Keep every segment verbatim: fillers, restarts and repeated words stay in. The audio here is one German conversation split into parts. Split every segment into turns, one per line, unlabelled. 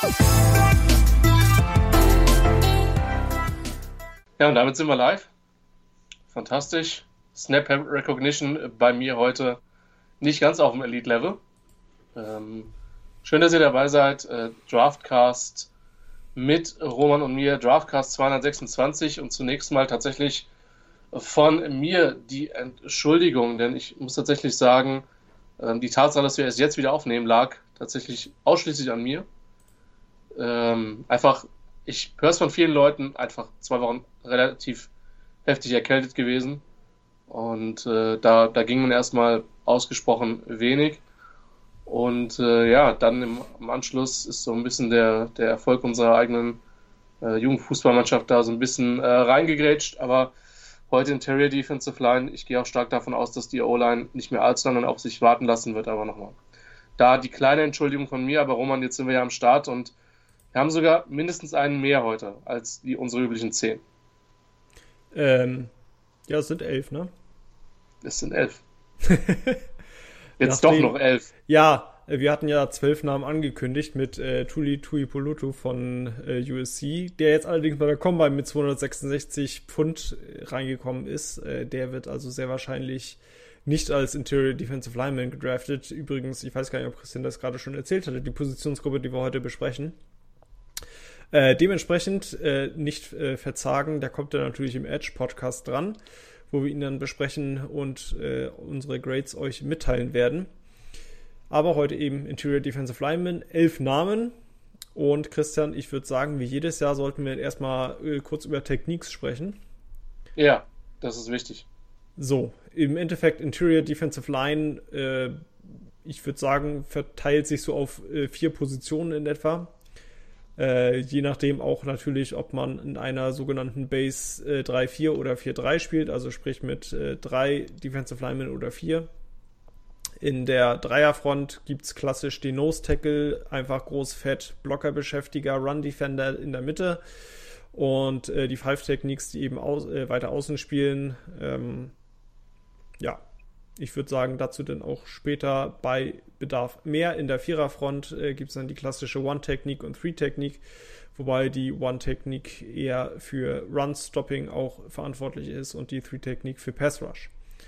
Ja, und damit sind wir live. Fantastisch. Snap Recognition bei mir heute nicht ganz auf dem Elite-Level. Ähm, schön, dass ihr dabei seid. Äh, Draftcast mit Roman und mir. Draftcast zweihundertsechsundzwanzig und zunächst mal tatsächlich von mir die Entschuldigung, denn ich muss tatsächlich sagen, äh, die Tatsache, dass wir es jetzt wieder aufnehmen, lag tatsächlich ausschließlich an mir. Ähm, einfach, ich höre es von vielen Leuten, einfach zwei Wochen relativ heftig erkältet gewesen. Und äh, da, da ging man erstmal ausgesprochen wenig. Und äh, ja, dann im, im Anschluss ist so ein bisschen der, der Erfolg unserer eigenen äh, Jugendfußballmannschaft da so ein bisschen äh, reingegrätscht. Aber heute Interior Defensive Line, ich gehe auch stark davon aus, dass die O-Line nicht mehr allzu lange auf sich warten lassen wird. Aber nochmal, da die kleine Entschuldigung von mir. Aber Roman, jetzt sind wir ja am Start und wir haben sogar mindestens einen mehr heute als die unsere üblichen zehn.
Ähm, ja, es sind elf, ne?
Es sind elf. Jetzt Nachdem, doch noch elf.
Ja, wir hatten ja zwölf Namen angekündigt mit äh, Tuli Tuipolotu von äh, U S C, der jetzt allerdings bei der Combine mit zweihundertsechsundsechzig Pfund reingekommen ist. Äh, der wird also sehr wahrscheinlich nicht als Interior Defensive Lineman gedraftet. Übrigens, ich weiß gar nicht, ob Christian das gerade schon erzählt hatte, die Positionsgruppe, die wir heute besprechen. Äh, dementsprechend äh, nicht äh, verzagen, da kommt er natürlich im Edge-Podcast dran, wo wir ihn dann besprechen und äh, unsere Grades euch mitteilen werden. Aber heute eben Interior Defensive Lineman, elf Namen. Und Christian, ich würde sagen, wie jedes Jahr sollten wir erstmal äh, kurz über Techniques sprechen.
Ja, das ist wichtig.
So, im Endeffekt Interior Defensive Line, äh, ich würde sagen, verteilt sich so auf äh, vier Positionen in etwa. Äh, je nachdem auch natürlich, ob man in einer sogenannten Base äh, drei vier oder vier drei spielt, also sprich mit äh, drei Defensive Linemen oder vier. In der Dreierfront gibt es klassisch den Nose Tackle, einfach groß, fett, Blockerbeschäftiger, Run Defender in der Mitte und äh, die Five Techniques, die eben aus, äh, weiter außen spielen. Ähm, ja, ich würde sagen, dazu dann auch später bei Bedarf mehr. In der Viererfront äh, gibt es dann die klassische One-Technik und Three-Technik, wobei die One-Technik eher für Run-Stopping auch verantwortlich ist und die Three-Technik für Pass-Rush.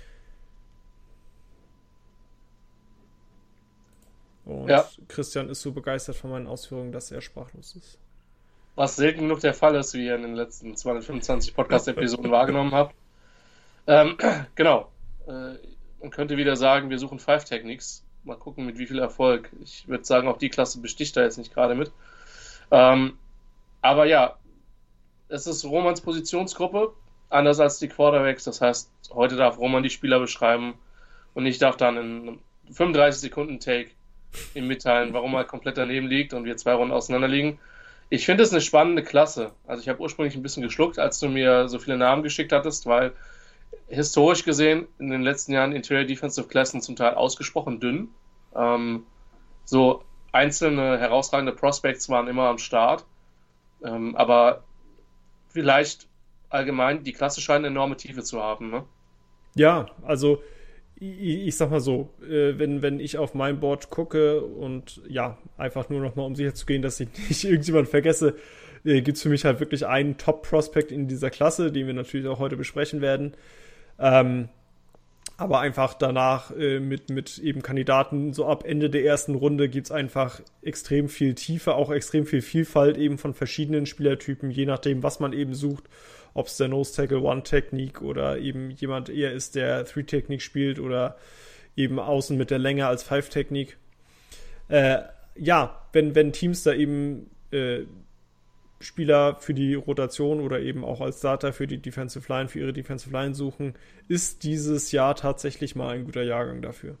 Und ja. Christian ist so begeistert von meinen Ausführungen, dass er sprachlos ist.
Was selten genug der Fall ist, wie ihr in den letzten zweihundertfünfundzwanzig Podcast-Episoden wahrgenommen habt. Ähm, genau. Äh, Man könnte wieder sagen, wir suchen Five Techniques. Mal gucken, mit wie viel Erfolg. Ich würde sagen, auch die Klasse besticht da jetzt nicht gerade mit. Ähm, aber ja, es ist Romans Positionsgruppe, anders als die Quarterbacks. Das heißt, heute darf Roman die Spieler beschreiben und ich darf dann in einem fünfunddreißig Sekunden Take ihm mitteilen, warum er komplett daneben liegt und wir zwei Runden auseinander liegen. Ich finde es eine spannende Klasse. Also ich habe ursprünglich ein bisschen geschluckt, als du mir so viele Namen geschickt hattest, weil historisch gesehen in den letzten Jahren Interior Defensive Klassen zum Teil ausgesprochen dünn. Ähm, so einzelne herausragende Prospects waren immer am Start. Ähm, aber vielleicht allgemein, die Klasse scheint eine enorme Tiefe zu haben, ne?
Ja, also ich, ich sag mal so, äh, wenn, wenn ich auf mein Board gucke und ja, einfach nur nochmal um sicher zu gehen, dass ich nicht irgendjemand vergesse, äh, gibt es für mich halt wirklich einen Top-Prospect in dieser Klasse, den wir natürlich auch heute besprechen werden. Ähm, aber einfach danach äh, mit, mit eben Kandidaten, so ab Ende der ersten Runde gibt es einfach extrem viel Tiefe, auch extrem viel Vielfalt eben von verschiedenen Spielertypen, je nachdem, was man eben sucht, ob es der Nose-Tackle One-Technik oder eben jemand eher ist, der Three-Technik spielt oder eben außen mit der Länge als Five-Technik. Äh, ja, wenn, wenn Teams da eben äh, Spieler für die Rotation oder eben auch als Starter für die Defensive Line, für ihre Defensive Line suchen, ist dieses Jahr tatsächlich mal ein guter Jahrgang dafür.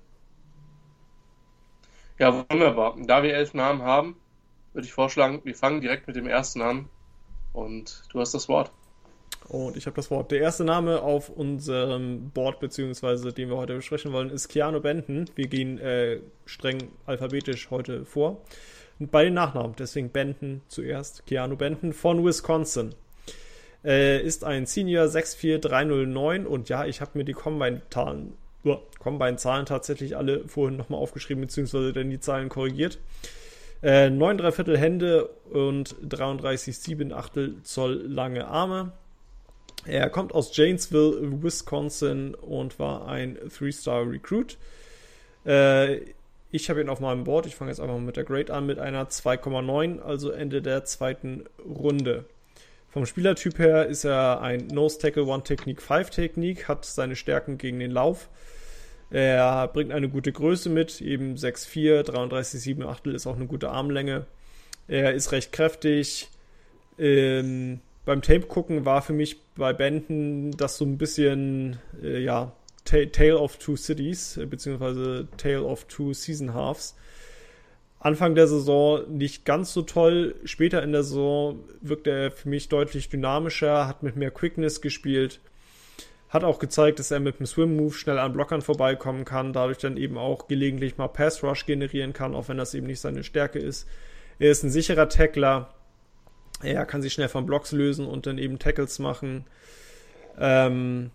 Ja, wunderbar. Da wir elf Namen haben, würde ich vorschlagen, wir fangen direkt mit dem ersten an und du hast das Wort.
Und ich habe das Wort. Der erste Name auf unserem Board, beziehungsweise den wir heute besprechen wollen, ist Keanu Benton. Wir gehen äh, streng alphabetisch heute vor. Bei den Nachnamen, deswegen Benton zuerst. Keanu Benton von Wisconsin. Äh, ist ein Senior sechs vier drei null neun und ja, ich habe mir die Combine-Zahlen Combine-Zahlen tatsächlich alle vorhin nochmal aufgeschrieben, beziehungsweise dann die Zahlen korrigiert. Äh, neun Komma drei Viertel Hände und dreiunddreißig Komma sieben Achtel Zoll lange Arme. Er kommt aus Janesville, Wisconsin und war ein Three-Star-Recruit. Äh, ich habe ihn auf meinem Board. Ich fange jetzt einfach mal mit der Grade an, mit einer zwei Komma neun, also Ende der zweiten Runde. Vom Spielertyp her ist er ein Nose-Tackle, One-Technique, Five-Technique, hat seine Stärken gegen den Lauf. Er bringt eine gute Größe mit, eben sechs Komma vier, dreiunddreißig Komma sieben Achtel ist auch eine gute Armlänge. Er ist recht kräftig. Ähm, beim Tape gucken war für mich bei Benton das so ein bisschen, äh, ja, Ta- Tale of Two Cities, äh, beziehungsweise Tale of Two Season Halves. Anfang der Saison nicht ganz so toll. Später in der Saison wirkt er für mich deutlich dynamischer, hat mit mehr Quickness gespielt. Hat auch gezeigt, dass er mit dem Swim-Move schnell an Blockern vorbeikommen kann, dadurch dann eben auch gelegentlich mal Pass-Rush generieren kann, auch wenn das eben nicht seine Stärke ist. Er ist ein sicherer Tackler. Er kann sich schnell von Blocks lösen und dann eben Tackles machen. Ähm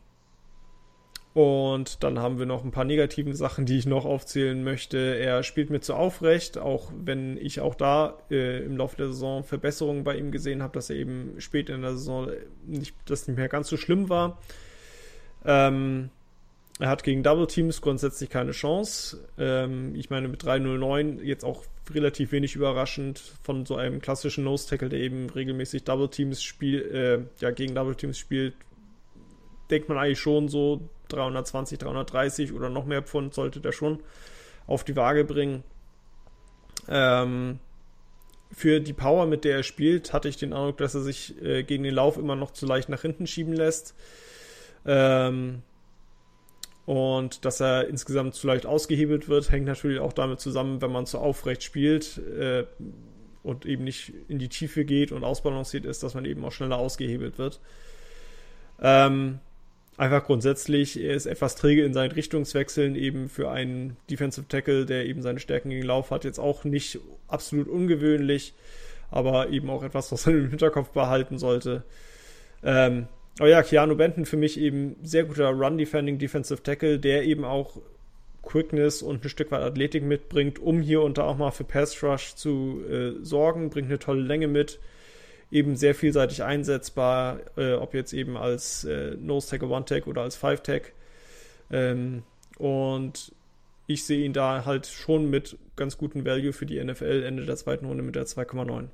und dann haben wir noch ein paar negativen Sachen, die ich noch aufzählen möchte. Er spielt mir zu aufrecht, auch wenn ich auch da äh, im Laufe der Saison Verbesserungen bei ihm gesehen habe, dass er eben spät in der Saison nicht, das nicht mehr ganz so schlimm war. Ähm, er hat gegen Double Teams grundsätzlich keine Chance. Ähm, ich meine, mit drei null neun jetzt auch relativ wenig überraschend von so einem klassischen Nose-Tackle, der eben regelmäßig Double Teams spielt, äh, ja, gegen Double Teams spielt, denkt man eigentlich schon so dreihundertzwanzig, dreihundertdreißig oder noch mehr Pfund sollte der schon auf die Waage bringen. Ähm, für die Power, mit der er spielt, hatte ich den Eindruck, dass er sich äh, gegen den Lauf immer noch zu leicht nach hinten schieben lässt. Ähm, und dass er insgesamt zu leicht ausgehebelt wird, hängt natürlich auch damit zusammen, wenn man zu aufrecht spielt äh, und eben nicht in die Tiefe geht und ausbalanciert ist, dass man eben auch schneller ausgehebelt wird. Ähm, einfach grundsätzlich, er ist etwas träge in seinen Richtungswechseln, eben für einen Defensive Tackle, der eben seine Stärken gegen Lauf hat, jetzt auch nicht absolut ungewöhnlich, aber eben auch etwas, was man im Hinterkopf behalten sollte. Ähm, Aber ja, Keanu Benton für mich eben sehr guter Run-Defending Defensive Tackle, der eben auch Quickness und ein Stück weit Athletik mitbringt, um hier und da auch mal für Pass-Rush zu äh, sorgen, bringt eine tolle Länge mit, eben sehr vielseitig einsetzbar, äh, ob jetzt eben als äh, Nose-Tackle, One-Tackle oder als Five-Tackle. Ähm, und ich sehe ihn da halt schon mit ganz gutem Value für die N F L Ende der zweiten Runde mit der zwei Komma neun.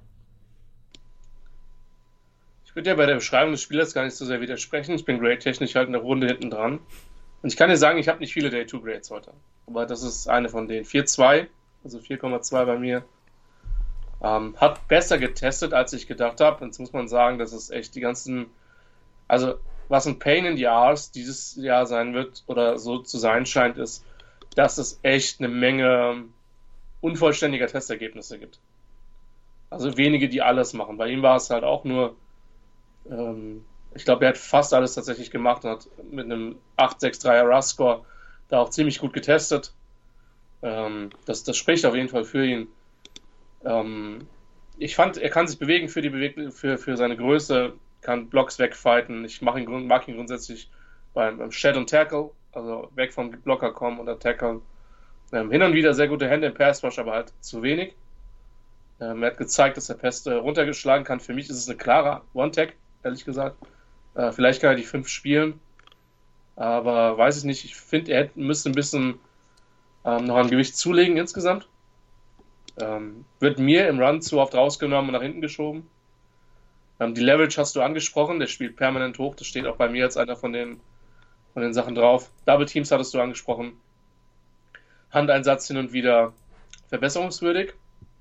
Ich würde ja bei der Beschreibung des Spielers gar nicht so sehr widersprechen. Ich bin grade-technisch halt eine Runde hinten dran. Und ich kann dir sagen, ich habe nicht viele Day zwei Grades heute. Aber das ist eine von denen. vier Komma zwei, also vier Komma zwei bei mir. Ähm, hat besser getestet, als ich gedacht habe. Jetzt muss man sagen, dass es echt die ganzen, also was ein Pain in the Arse dieses Jahr sein wird oder so zu sein scheint, ist, dass es echt eine Menge unvollständiger Testergebnisse gibt. Also wenige, die alles machen. Bei ihm war es halt auch nur, ähm, ich glaube, er hat fast alles tatsächlich gemacht und hat mit einem acht Komma sechs dreier Rush-Score da auch ziemlich gut getestet. Ähm, das, das spricht auf jeden Fall für ihn. Ähm, ich fand, er kann sich bewegen für, die Beweg- für, für seine Größe, kann Blocks wegfighten. Ich mach ihn, mag ihn grundsätzlich beim, beim Shed und Tackle, also weg vom Blocker kommen oder Tackle. Ähm, hin und wieder sehr gute Hände im Pass Rush, aber halt zu wenig. Ähm, er hat gezeigt, dass er Pässe runtergeschlagen kann. Für mich ist es eine klare One-Tag, ehrlich gesagt. Äh, vielleicht kann er die fünf spielen, aber weiß ich nicht. Ich finde, er hätte, müsste ein bisschen ähm, noch an Gewicht zulegen insgesamt. Ähm, wird mir im Run zu oft rausgenommen und nach hinten geschoben. Ähm, die Leverage hast du angesprochen, der spielt permanent hoch, das steht auch bei mir als einer von den, von den Sachen drauf. Double Teams hattest du angesprochen. Handeinsatz hin und wieder verbesserungswürdig.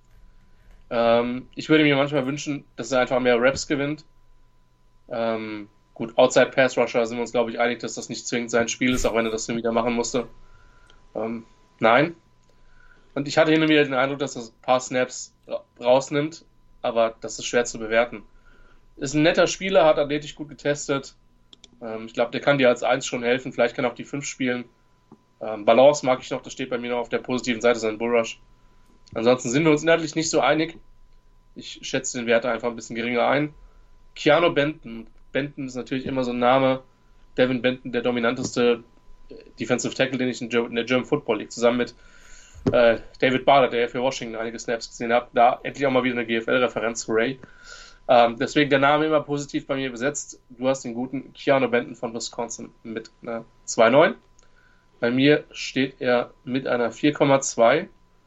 Ähm, ich würde mir manchmal wünschen, dass er einfach mehr Reps gewinnt. Ähm, gut, Outside Pass Rusher sind wir uns, glaube ich, einig, dass das nicht zwingend sein Spiel ist, auch wenn er das hin und wieder machen musste. Ähm, nein. Und ich hatte hin und wieder den Eindruck, dass er ein paar Snaps rausnimmt, aber das ist schwer zu bewerten. Ist ein netter Spieler, hat athletisch gut getestet. Ähm, ich glaube, der kann dir als eins schon helfen. Vielleicht kann er auch die fünf spielen. Ähm, Balance mag ich noch, das steht bei mir noch auf der positiven Seite, sein Bullrush. Ansonsten sind wir uns inhaltlich nicht so einig. Ich schätze den Wert einfach ein bisschen geringer ein. Keanu Benton. Benton ist natürlich immer so ein Name. Devin Benton, der dominanteste Defensive Tackle, den ich in der German Football League zusammen mit äh, David Barter, der für Washington einige Snaps gesehen hat, da endlich auch mal wieder eine G F L-Referenz zu Ray. Ähm, deswegen der Name immer positiv bei mir besetzt. Du hast den guten Keanu Benton von Wisconsin mit einer zwei Komma neun. Bei mir steht er mit einer vier Komma zwei.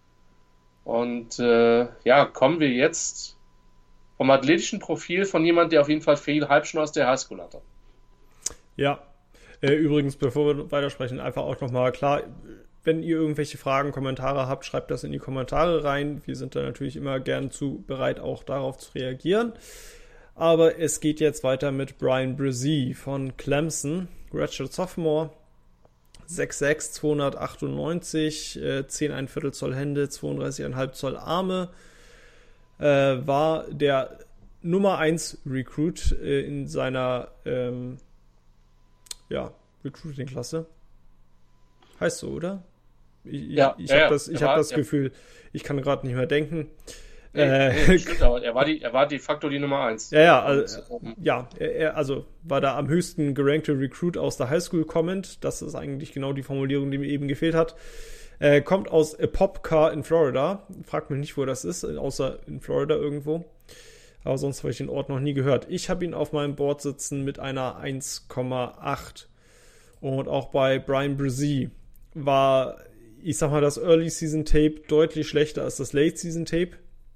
Und äh, ja, kommen wir jetzt vom athletischen Profil von jemand, der auf jeden Fall viel Hype schon aus der Highschool hatte.
Ja, äh, übrigens, bevor wir weitersprechen, einfach auch nochmal klar, wenn ihr irgendwelche Fragen, Kommentare habt, schreibt das in die Kommentare rein. Wir sind da natürlich immer gern zu bereit, auch darauf zu reagieren. Aber es geht jetzt weiter mit Bryan Bresee von Clemson, Redshirt Sophomore, sechs Komma sechs, zweihundertachtundneunzig, äh, zehn Komma eins Zoll Hände, zweiunddreißig Komma fünf Zoll Arme, äh, war der Nummer eins Recruit äh, in seiner ähm, ja, Recruiting-Klasse. Heißt so, oder? Ich,
ja,
ich
ja,
habe
ja,
das, ich
war,
hab das
ja.
Gefühl, ich kann gerade nicht mehr denken.
Nee,
äh,
nee, stimmt, aber er war, die, er war de facto die Nummer eins.
Ja, ja, also, ja er, er, also war da am höchsten gerankte Recruit aus der Highschool kommend. Das ist eigentlich genau die Formulierung, die mir eben gefehlt hat. Äh, kommt aus Apopka in Florida. Fragt mich nicht, wo das ist, außer in Florida irgendwo. Aber sonst habe ich den Ort noch nie gehört. Ich habe ihn auf meinem Board sitzen mit einer eins Komma acht. Und auch bei Bryan Bresee war, ich sag mal, das Early Season Tape deutlich schlechter als das Late Season Tape.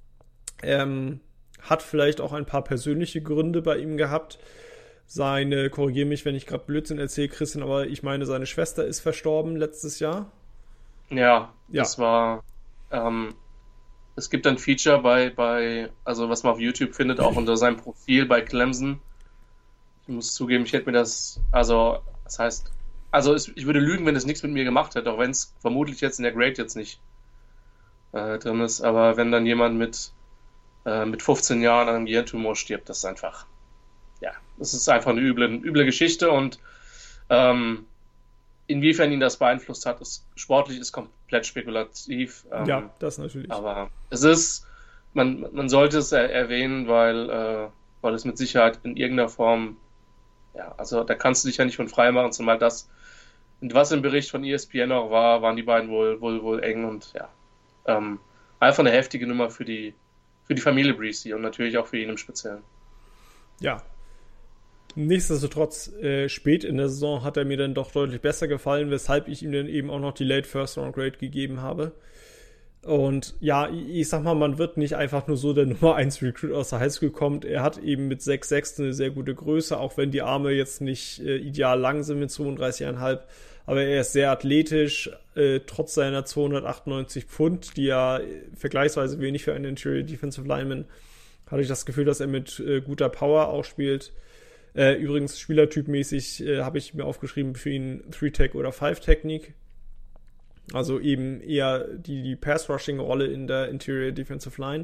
Ähm, hat vielleicht auch ein paar persönliche Gründe bei ihm gehabt. Seine, korrigiere mich, wenn ich gerade Blödsinn erzähle, Christian, aber ich meine, seine Schwester ist verstorben letztes Jahr.
Ja,
Ja.
das war, ähm, es gibt ein Feature bei, bei, also was man auf YouTube findet, auch unter seinem Profil bei Clemson. Ich muss zugeben, ich hätte mir das, also, das heißt, also es, ich würde lügen, wenn es nichts mit mir gemacht hätte, auch wenn es vermutlich jetzt in der Grade jetzt nicht äh, drin ist, aber wenn dann jemand mit äh, mit fünfzehn Jahren an einem Gehirntumor stirbt, das ist einfach, ja, das ist einfach eine üble, eine üble Geschichte und ähm, inwiefern ihn das beeinflusst hat, ist sportlich ist komplett spekulativ. Ähm,
ja, das natürlich.
Aber es ist, man, man sollte es er, erwähnen, weil, äh, weil es mit Sicherheit in irgendeiner Form, ja, also da kannst du dich ja nicht von frei machen, zumal das, was im Bericht von E S P N auch war, waren die beiden wohl, wohl, wohl eng und ja, ähm, einfach eine heftige Nummer für die, für die Familie Bresee und natürlich auch für ihn im Speziellen.
Ja. Nichtsdestotrotz, äh, spät in der Saison hat er mir dann doch deutlich besser gefallen, weshalb ich ihm dann eben auch noch die Late First Round Grade gegeben habe. Und ja, ich, ich sag mal, man wird nicht einfach nur so der Nummer eins Recruit aus der Highschool kommt. Er hat eben mit sechs Komma sechs eine sehr gute Größe, auch wenn die Arme jetzt nicht äh, ideal lang sind mit zweiunddreißig Komma fünf. Aber er ist sehr athletisch, äh, trotz seiner zweihundertachtundneunzig Pfund, die ja vergleichsweise wenig für einen Interior Defensive Lineman, hatte ich das Gefühl, dass er mit äh, guter Power auch spielt. Äh, übrigens, spielertypmäßig äh, habe ich mir aufgeschrieben für ihn drei Tech oder fünf Technik. Also eben eher die, die Pass-Rushing-Rolle in der Interior Defensive Line.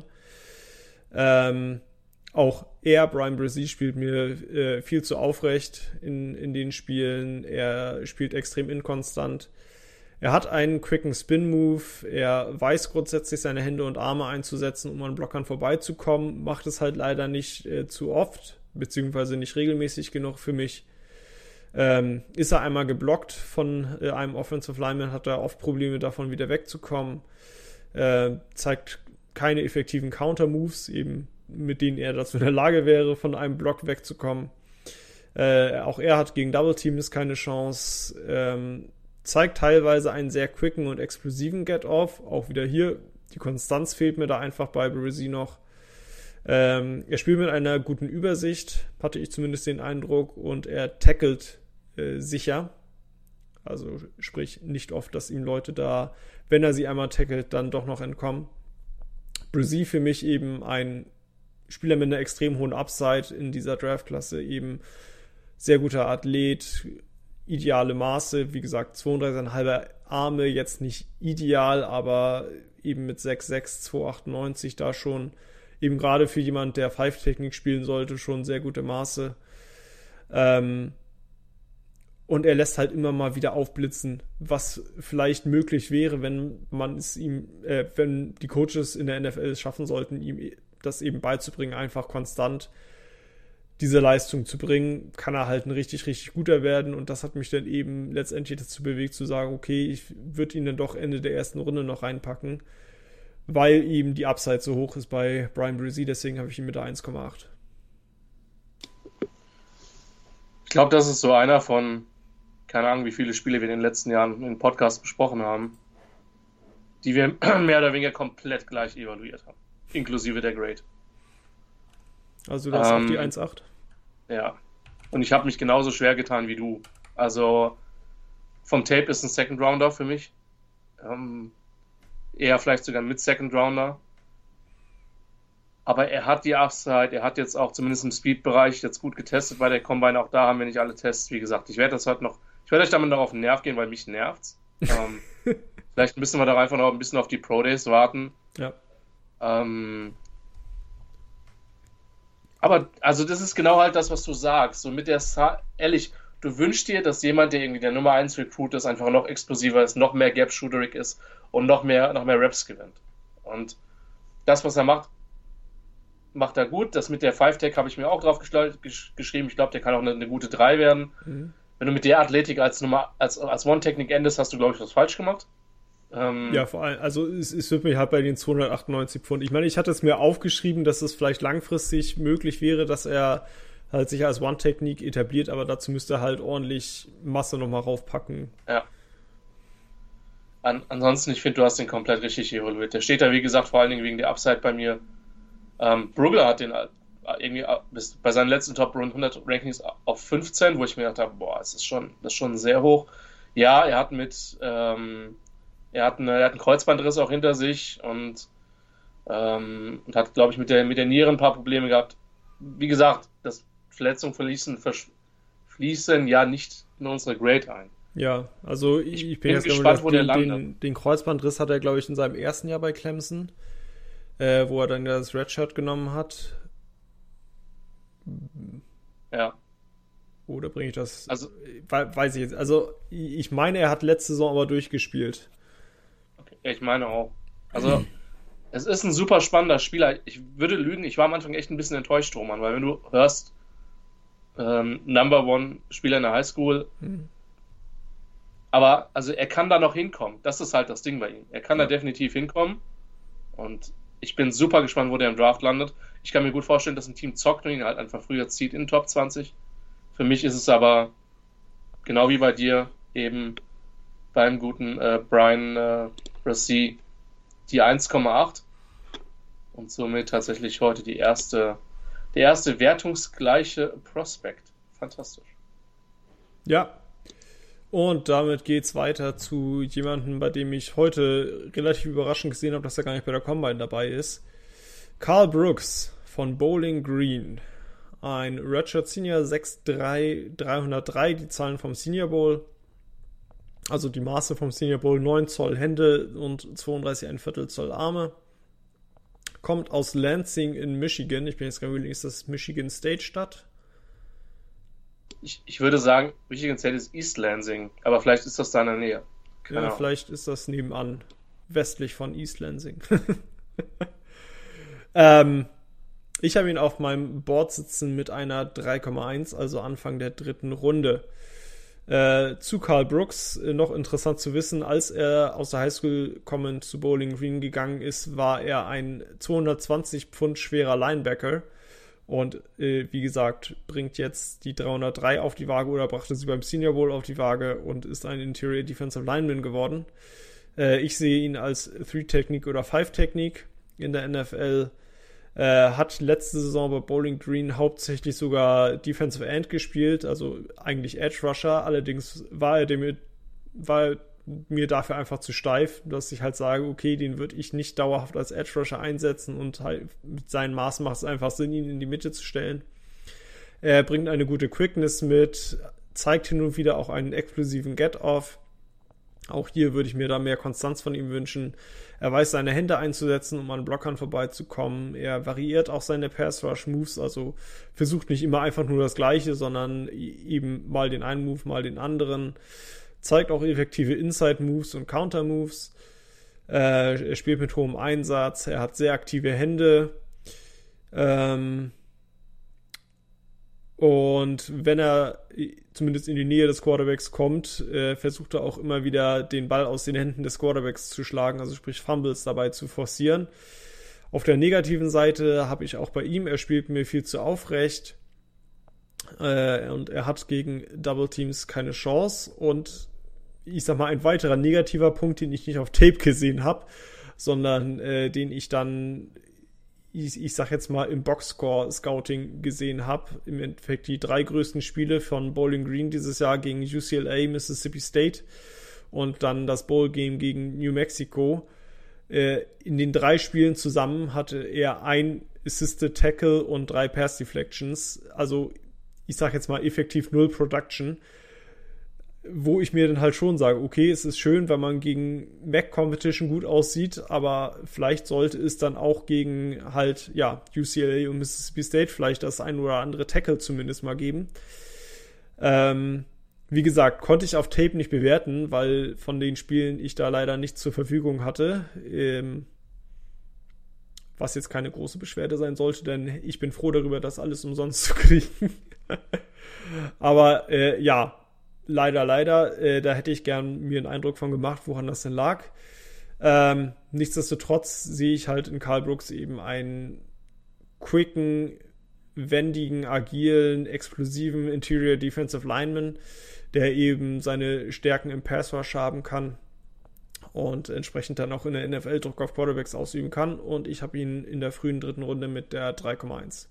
Ähm, auch er, Bryan Bresee, spielt mir äh, viel zu aufrecht in, in den Spielen. Er spielt extrem inkonstant. Er hat einen quicken Spin-Move. Er weiß grundsätzlich, seine Hände und Arme einzusetzen, um an Blockern vorbeizukommen. Macht es halt leider nicht äh, zu oft, beziehungsweise nicht regelmäßig genug für mich. Ähm, ist er einmal geblockt von äh, einem Offensive Lineman, hat er oft Probleme davon, wieder wegzukommen. Äh, zeigt keine effektiven Counter-Moves, eben mit denen er dazu in der Lage wäre, von einem Block wegzukommen. Äh, auch er hat gegen Double Teams keine Chance. Ähm, zeigt teilweise einen sehr quicken und explosiven Get-Off. Auch wieder hier, die Konstanz fehlt mir da einfach bei Bresee noch. Ähm, er spielt mit einer guten Übersicht, hatte ich zumindest den Eindruck, und er tackelt äh, sicher. Also sprich nicht oft, dass ihm Leute da, wenn er sie einmal tackelt, dann doch noch entkommen. Bresee für mich eben ein Spieler mit einer extrem hohen Upside in dieser Draftklasse, eben sehr guter Athlet, ideale Maße, wie gesagt, zweiunddreißig Komma fünf Arme, jetzt nicht ideal, aber eben mit sechs Komma sechs, zweihundertachtundneunzig da schon, eben gerade für jemand, der Five-Technik spielen sollte, schon sehr gute Maße. Ähm, und er lässt halt immer mal wieder aufblitzen, was vielleicht möglich wäre, wenn man es ihm, äh, wenn die Coaches in der N F L es schaffen sollten, ihm das eben beizubringen, einfach konstant. diese Leistung zu bringen, kann er halt ein richtig, richtig guter werden. Und das hat mich dann eben letztendlich dazu bewegt, zu sagen, okay, ich würde ihn dann doch Ende der ersten Runde noch reinpacken, weil eben die Upside so hoch ist bei Bryan Bresee. Deswegen habe ich ihn mit der eins Komma acht.
Ich glaube, das ist so einer von, keine Ahnung, wie viele Spiele wir in den letzten Jahren im Podcast besprochen haben, die wir mehr oder weniger komplett gleich evaluiert haben, inklusive der Grade.
Also du hast
ähm,
auch die eins Komma acht?
Ja. Und ich habe mich genauso schwer getan wie du. Also vom Tape ist ein Second Rounder für mich. Ähm, eher vielleicht sogar mit Second Rounder. Aber er hat die Upside, er hat jetzt auch zumindest im Speed-Bereich jetzt gut getestet bei der Combine. Auch da haben wir nicht alle Tests, wie gesagt. Ich werde das heute noch, ich werde euch damit noch auf den Nerv gehen, weil mich nervt's. ähm, vielleicht müssen wir da einfach noch ein bisschen auf die Pro Days warten.
Ja.
Ähm, aber also das ist genau halt das, was du sagst. So mit der Sa- ehrlich, du wünschst dir, dass jemand, der irgendwie der Nummer eins Recruit ist, einfach noch explosiver ist, noch mehr Gap-Shooterig ist und noch mehr, noch mehr Reps gewinnt. Und das, was er macht, macht er gut. Das mit der Five-Tech habe ich mir auch drauf gesch- gesch- geschrieben. Ich glaube, der kann auch eine, eine gute drei werden. Mhm. Wenn du mit der Athletik als Nummer, als, als One-Technik endest, hast du, glaube ich, was falsch gemacht. Ähm,
ja, vor allem, also es, es wird mir halt bei den zweihundertachtundneunzig Pfund. Ich meine, ich hatte es mir aufgeschrieben, dass es vielleicht langfristig möglich wäre, dass er halt sich als One-Technik etabliert, aber dazu müsste er halt ordentlich Masse nochmal raufpacken.
Ja. An, ansonsten, ich finde, du hast den komplett richtig evaluiert. Der steht da, wie gesagt, vor allen Dingen wegen der Upside bei mir. Ähm, Brugler hat den irgendwie bis bei seinen letzten Top hundert Rankings auf fünfzehn, wo ich mir gedacht habe, boah, das ist schon, das ist schon sehr hoch. Ja, er hat mit, ähm, er hat, eine, er hat einen Kreuzbandriss auch hinter sich und, ähm, und hat, glaube ich, mit der, mit der Niere ein paar Probleme gehabt. Wie gesagt, das Verletzungen fließen, fließen ja nicht in unsere Grade ein.
Ja, also ich, ich bin,
bin
jetzt
gespannt,
den,
wo der
den,
landet.
Den, den Kreuzbandriss hat er, glaube ich, in seinem ersten Jahr bei Clemson. Äh, wo er dann das Redshirt genommen hat.
Ja.
Oder bringe ich das?
Also,
weiß ich jetzt. Also, ich meine, er hat letzte Saison aber durchgespielt.
Okay, ich meine auch. Also, es ist ein super spannender Spieler. Ich würde lügen, ich war am Anfang echt ein bisschen enttäuscht, Roman, weil wenn du hörst, ähm, Number One Spieler in der Highschool, hm. aber also er kann da noch hinkommen. Das ist halt das Ding bei ihm. Er kann ja. da definitiv hinkommen. Und ich bin super gespannt, wo der im Draft landet. Ich kann mir gut vorstellen, dass ein Team zockt und ihn halt einfach früher zieht in den Top zwanzig. Für mich ist es aber, genau wie bei dir, eben beim guten äh, Bryan äh, Bresee die eins Komma acht. Und somit tatsächlich heute die erste, der erste wertungsgleiche Prospect. Fantastisch.
Ja. Und damit geht's weiter zu jemandem, bei dem ich heute relativ überraschend gesehen habe, dass er gar nicht bei der Combine dabei ist. Karl Brooks von Bowling Green. Ein Redshirt Senior, sechs drei, dreihundertdrei, die Zahlen vom Senior Bowl. Also die Maße vom Senior Bowl, neun Zoll Hände und zweiunddreißig Komma fünf Zoll Arme. Kommt aus Lansing in Michigan. Ich bin jetzt gerade überlegen, ist das Michigan State Stadt?
Ich, ich würde sagen, Michigan State ist East Lansing, aber vielleicht ist das da in der Nähe.
Keine ja, Ahnung. Vielleicht ist das nebenan, westlich von East Lansing. ähm, ich habe ihn auf meinem Board sitzen mit einer drei Komma eins, also Anfang der dritten Runde. Äh, zu Karl Brooks, äh, noch interessant zu wissen, als er aus der Highschool kommend zu Bowling Green gegangen ist, war er ein zweihundertzwanzig Pfund schwerer Linebacker. Und äh, wie gesagt, bringt jetzt die dreihundertdrei auf die Waage oder brachte sie beim Senior Bowl auf die Waage und ist ein Interior Defensive Lineman geworden. Äh, ich sehe ihn als Three-Technik oder Five-Technik in der N F L. Äh, hat letzte Saison bei Bowling Green hauptsächlich sogar Defensive End gespielt, also eigentlich Edge Rusher. Allerdings war er dem, war er mir dafür einfach zu steif, dass ich halt sage, okay, den würde ich nicht dauerhaft als Edge Rusher einsetzen und halt mit seinen Maßen macht es einfach Sinn, ihn in die Mitte zu stellen. Er bringt eine gute Quickness mit, zeigt hin und wieder auch einen explosiven Get-Off. Auch hier würde ich mir da mehr Konstanz von ihm wünschen. Er weiß, seine Hände einzusetzen, um an Blockern vorbeizukommen. Er variiert auch seine Pass-Rush-Moves, also versucht nicht immer einfach nur das Gleiche, sondern eben mal den einen Move, mal den anderen. Zeigt auch effektive Inside-Moves und Counter-Moves. Äh, er spielt mit hohem Einsatz. Er hat sehr aktive Hände. Ähm, Und wenn er zumindest in die Nähe des Quarterbacks kommt, äh, versucht er auch immer wieder den Ball aus den Händen des Quarterbacks zu schlagen, also sprich Fumbles dabei zu forcieren. Auf der negativen Seite habe ich auch bei ihm, er spielt mir viel zu aufrecht äh, und er hat gegen Double Teams keine Chance. Und ich sag mal, ein weiterer negativer Punkt, den ich nicht auf Tape gesehen habe, sondern äh, den ich dann ich, ich sag jetzt mal im Boxscore-Scouting gesehen habe, im Endeffekt die drei größten Spiele von Bowling Green dieses Jahr gegen U C L A, Mississippi State und dann das Bowl-Game gegen New Mexico. Äh, in den drei Spielen zusammen hatte er ein Assisted Tackle und drei Pass Deflections. Also ich sag jetzt mal effektiv null Production. Wo ich mir dann halt schon sage, okay, es ist schön, wenn man gegen M A C Competition gut aussieht, aber vielleicht sollte es dann auch gegen halt, ja, U C L A und Mississippi State vielleicht das ein oder andere Tackle zumindest mal geben. Ähm, wie gesagt, konnte ich auf Tape nicht bewerten, weil von den Spielen ich da leider nichts zur Verfügung hatte. Ähm, was jetzt keine große Beschwerde sein sollte, denn ich bin froh darüber, das alles umsonst zu kriegen. aber äh, ja, Leider, leider, äh, da hätte ich gern mir einen Eindruck von gemacht, woran das denn lag. Ähm, nichtsdestotrotz sehe ich halt in Karl Brooks eben einen quicken, wendigen, agilen, explosiven Interior Defensive Lineman, der eben seine Stärken im Pass Rush haben kann und entsprechend dann auch in der N F L Druck auf Quarterbacks ausüben kann. Und ich habe ihn in der frühen dritten Runde mit der drei Komma eins.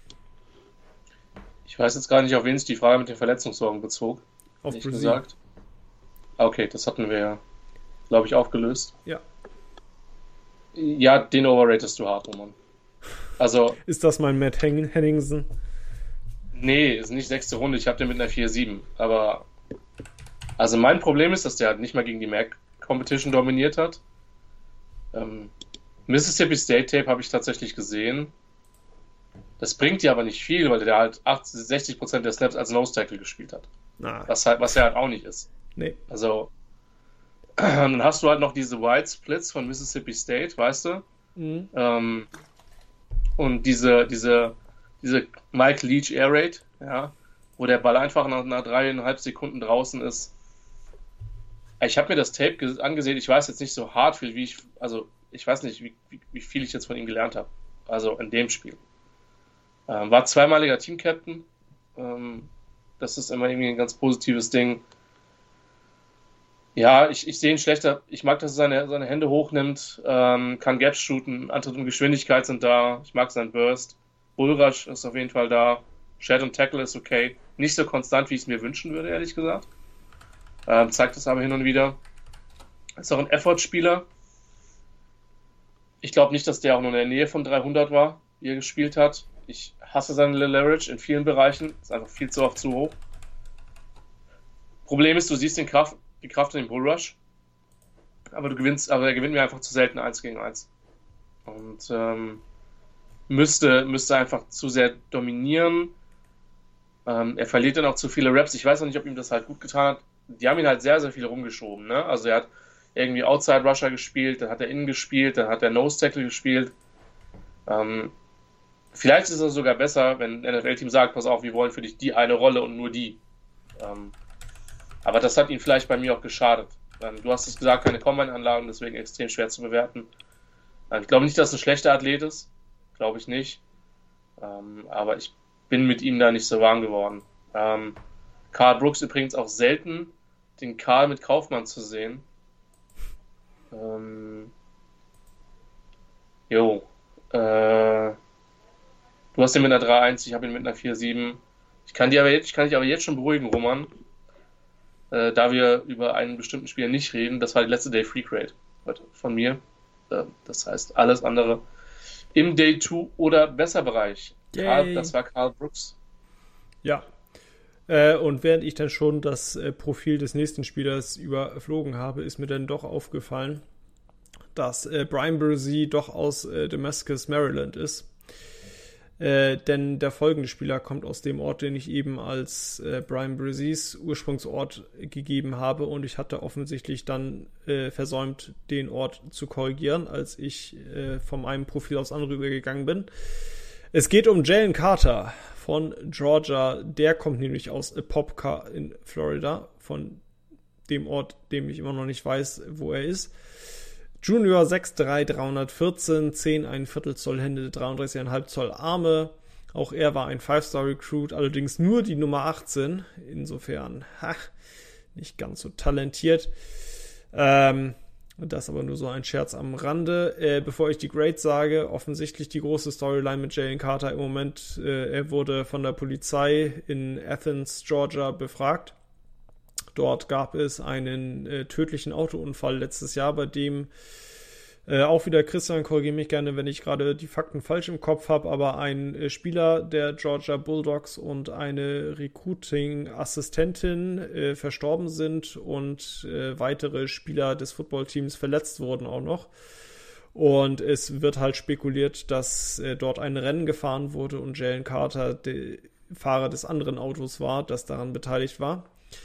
Ich weiß jetzt gar nicht, auf wen sich die Frage mit den Verletzungssorgen bezog.
Auf
Nicht
Brazil.
gesagt. Okay, das hatten wir ja, glaube ich, aufgelöst.
Ja.
Ja, den overratest du hart, Roman. Also.
Ist das mein Matt Henningsen?
Nee, ist nicht sechste Runde, ich habe den mit einer vier sieben. Aber. Also mein Problem ist, dass der halt nicht mal gegen die M A C Competition dominiert hat. Ähm, Mississippi State Tape habe ich tatsächlich gesehen. Das bringt dir aber nicht viel, weil der halt achtzig, sechzig Prozent der Snaps als Nose Tackle gespielt hat.
Na.
Was halt, was er halt auch nicht ist.
Nee.
Also, dann hast du halt noch diese Wide Splits von Mississippi State, weißt du?
Mhm.
Ähm, und diese, diese, diese Mike Leach Air Raid, ja, wo der Ball einfach nach, nach dreieinhalb Sekunden draußen ist. Ich habe mir das Tape ges- angesehen, ich weiß jetzt nicht so hart viel, wie ich, also ich weiß nicht, wie, wie, wie viel ich jetzt von ihm gelernt habe. Also in dem Spiel. Ähm, war zweimaliger Team-Captain. Ähm, das ist immer irgendwie ein ganz positives Ding. Ja, ich, ich sehe ihn schlechter. Ich mag, dass er seine, seine Hände hochnimmt, ähm, kann Gaps shooten, Antritt und Geschwindigkeit sind da. Ich mag seinen Burst. Bullrush ist auf jeden Fall da. Shed und Tackle ist okay. Nicht so konstant, wie ich es mir wünschen würde, ehrlich gesagt. Ähm, zeigt es aber hin und wieder. Ist auch ein Effort-Spieler. Ich glaube nicht, dass der auch nur in der Nähe von dreihundert war, wie er gespielt hat. Ich hasse seine Leverage in vielen Bereichen. Ist einfach viel zu oft zu hoch. Problem ist, du siehst den Kraft, die Kraft in dem Bullrush, aber du gewinnst, aber er gewinnt mir einfach zu selten eins gegen eins. Und ähm, müsste, müsste einfach zu sehr dominieren. Ähm, er verliert dann auch zu viele Reps. Ich weiß noch nicht, ob ihm das halt gut getan hat. Die haben ihn halt sehr, sehr viel rumgeschoben. Ne? Also er hat irgendwie Outside Rusher gespielt, dann hat er Innen gespielt, dann hat er Nose Tackle gespielt. Ähm, vielleicht ist es sogar besser, wenn ein N F L-Team sagt, pass auf, wir wollen für dich die eine Rolle und nur die. Ähm, aber das hat ihn vielleicht bei mir auch geschadet. Ähm, du hast es gesagt, keine Combine-Anlagen, deswegen extrem schwer zu bewerten. Ähm, ich glaube nicht, dass es ein schlechter Athlet ist. Glaube ich nicht. Ähm, aber ich bin mit ihm da nicht so warm geworden. Ähm, Karl Brooks übrigens auch selten, den Karl mit Kaufmann zu sehen. Ähm, jo. Äh, du hast ihn mit einer drei eins, ich habe ihn mit einer vier sieben. Ich kann, dir aber jetzt, ich kann dich aber jetzt schon beruhigen, Roman. Äh, da wir über einen bestimmten Spieler nicht reden, das war die letzte Day Freak Rate heute von mir. Äh, das heißt, alles andere im Day zwei oder besser Bereich. Karl, das war Karl Brooks.
Ja. Äh, und während ich dann schon das äh, Profil des nächsten Spielers überflogen habe, ist mir dann doch aufgefallen, dass äh, Brian Brzee doch aus äh, Damascus, Maryland ist. Äh, denn der folgende Spieler kommt aus dem Ort, den ich eben als äh, Brian Brzees Ursprungsort gegeben habe, und ich hatte offensichtlich dann äh, versäumt, den Ort zu korrigieren, als ich äh, von meinem Profil aus andere übergegangen bin. Es geht um Jalen Carter von Georgia. Der kommt nämlich aus Apopka in Florida, von dem Ort, dem ich immer noch nicht weiß, wo er ist. Junior sechs drei, dreihundertvierzehn, zehn Komma eins Viertel Zoll Hände, dreiunddreißig Komma fünf Zoll Arme. Auch er war ein Five-Star-Recruit, allerdings nur die Nummer achtzehn. Insofern, ha, nicht ganz so talentiert. Ähm, das aber nur so ein Scherz am Rande. Äh, bevor ich die Grades sage, offensichtlich die große Storyline mit Jalen Carter im Moment. Äh, er wurde von der Polizei in Athens, Georgia, befragt. Dort gab es einen äh, tödlichen Autounfall letztes Jahr, bei dem äh, auch wieder, Christian, korrigiere mich gerne, wenn ich gerade die Fakten falsch im Kopf habe, aber ein äh, Spieler der Georgia Bulldogs und eine Recruiting-Assistentin äh, verstorben sind und äh, weitere Spieler des Footballteams verletzt wurden auch noch. Und es wird halt spekuliert, dass äh, dort ein Rennen gefahren wurde und Jalen Carter, der Fahrer des anderen Autos war, das daran beteiligt war.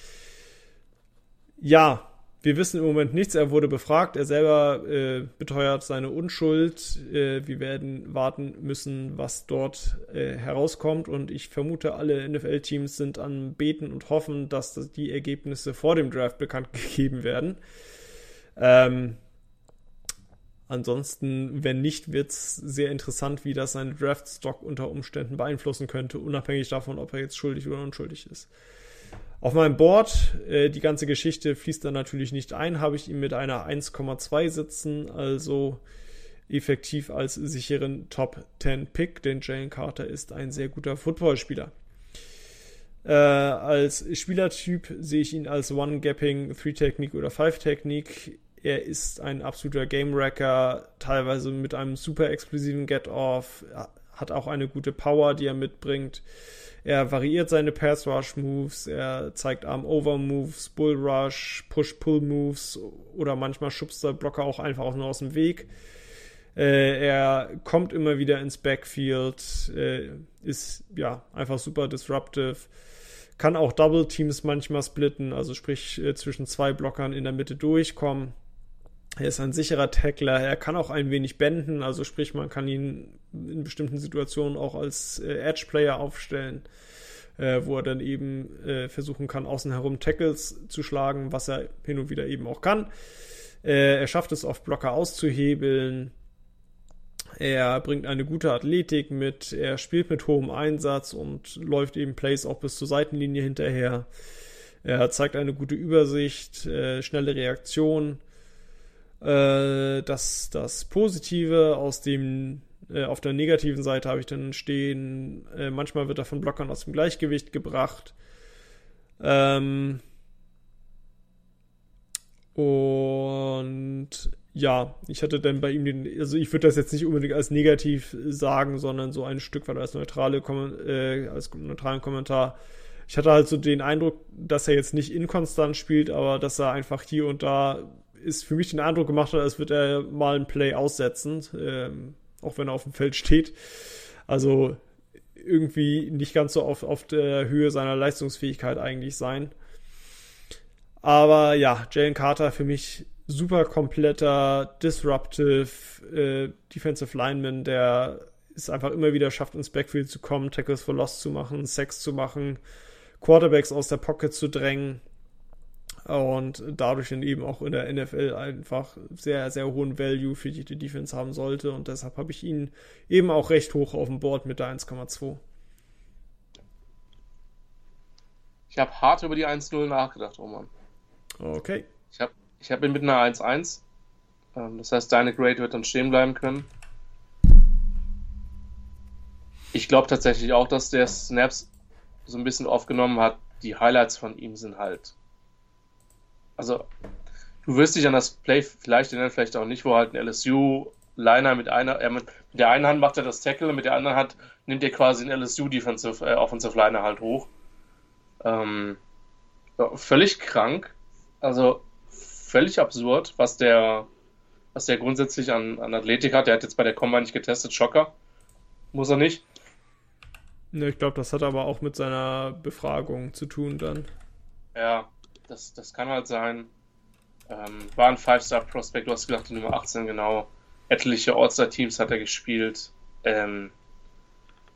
Ja, wir wissen im Moment nichts. Er wurde befragt. Er selber äh, beteuert seine Unschuld. Äh, wir werden warten müssen, was dort äh, herauskommt. Und ich vermute, alle N F L-Teams sind am Beten und hoffen, dass das die Ergebnisse vor dem Draft bekannt gegeben werden. Ähm, ansonsten, wenn nicht, wird es sehr interessant, wie das seinen Draft-Stock unter Umständen beeinflussen könnte, unabhängig davon, ob er jetzt schuldig oder unschuldig ist. Auf meinem Board, äh, die ganze Geschichte fließt da natürlich nicht ein, habe ich ihn mit einer eins Komma zwei sitzen, also effektiv als sicheren Top zehn Pick, denn Jalen Carter ist ein sehr guter Footballspieler. Äh, als Spielertyp sehe ich ihn als One-Gapping, Three-Technik oder Five-Technik. Er ist ein absoluter Game-Wrecker, teilweise mit einem super explosiven Get-Off, hat auch eine gute Power, die er mitbringt. Er variiert seine Pass-Rush-Moves, er zeigt Arm-Over-Moves, Bull-Rush, Push-Pull-Moves oder manchmal schubst der Blocker auch einfach auch nur aus dem Weg. Äh, er kommt immer wieder ins Backfield, äh, ist ja einfach super disruptive, kann auch Double-Teams manchmal splitten, also sprich äh, zwischen zwei Blockern in der Mitte durchkommen. Er ist ein sicherer Tackler, er kann auch ein wenig benden, also sprich, man kann ihn in bestimmten Situationen auch als äh, Edge-Player aufstellen, äh, wo er dann eben äh, versuchen kann, außen herum Tackles zu schlagen, was er hin und wieder eben auch kann. Äh, er schafft es oft, Blocker auszuhebeln. Er bringt eine gute Athletik mit, er spielt mit hohem Einsatz und läuft eben Plays auch bis zur Seitenlinie hinterher. Er zeigt eine gute Übersicht, äh, schnelle Reaktion. Das, das Positive aus dem, äh, auf der negativen Seite habe ich dann stehen, äh, manchmal wird er von Blockern aus dem Gleichgewicht gebracht. Ähm, und ja, ich hatte dann bei ihm den, also ich würde das jetzt nicht unbedingt als negativ sagen, sondern so ein Stück weit als neutrale, äh, als neutralen Kommentar. Ich hatte halt so den Eindruck, dass er jetzt nicht inkonstant spielt, aber dass er einfach hier und da ist für mich den Eindruck gemacht hat, als würde er mal ein Play aussetzen, ähm, auch wenn er auf dem Feld steht. Also irgendwie nicht ganz so auf, auf der Höhe seiner Leistungsfähigkeit eigentlich sein. Aber ja, Jalen Carter für mich super kompletter, disruptive äh, Defensive Lineman, der es einfach immer wieder schafft, ins Backfield zu kommen, Tackles for Loss zu machen, Sacks zu machen, Quarterbacks aus der Pocket zu drängen. Und dadurch dann eben auch in der N F L einfach sehr, sehr hohen Value für die, die Defense haben sollte. Und deshalb habe ich ihn eben auch recht hoch auf dem Board mit der eins Komma zwei.
Ich habe hart über die eins null nachgedacht, Roman.
Okay.
Ich habe ich hab ihn mit einer eins eins. Das heißt, deine Grade wird dann stehen bleiben können. Ich glaube tatsächlich auch, dass der Snaps so ein bisschen aufgenommen hat. Die Highlights von ihm sind halt... Also, du wirst dich an das Play vielleicht erinnern, vielleicht auch nicht, wo halt ein L S U-Liner mit einer, äh, mit der einen Hand macht er das Tackle und mit der anderen Hand nimmt er quasi einen L S U-Defensive, äh, Offensive Liner halt hoch. Ähm, ja, völlig krank, also völlig absurd, was der, was der grundsätzlich an, an Athletik hat. Der hat jetzt bei der Combine nicht getestet, Schocker. Muss er nicht.
Ne, ich glaube, das hat aber auch mit seiner Befragung zu tun dann.
Ja. Das, das kann halt sein. Ähm, war ein Five-Star-Prospect, du hast gesagt, die Nummer achtzehn, genau. Etliche All-Star-Teams hat er gespielt. Ähm,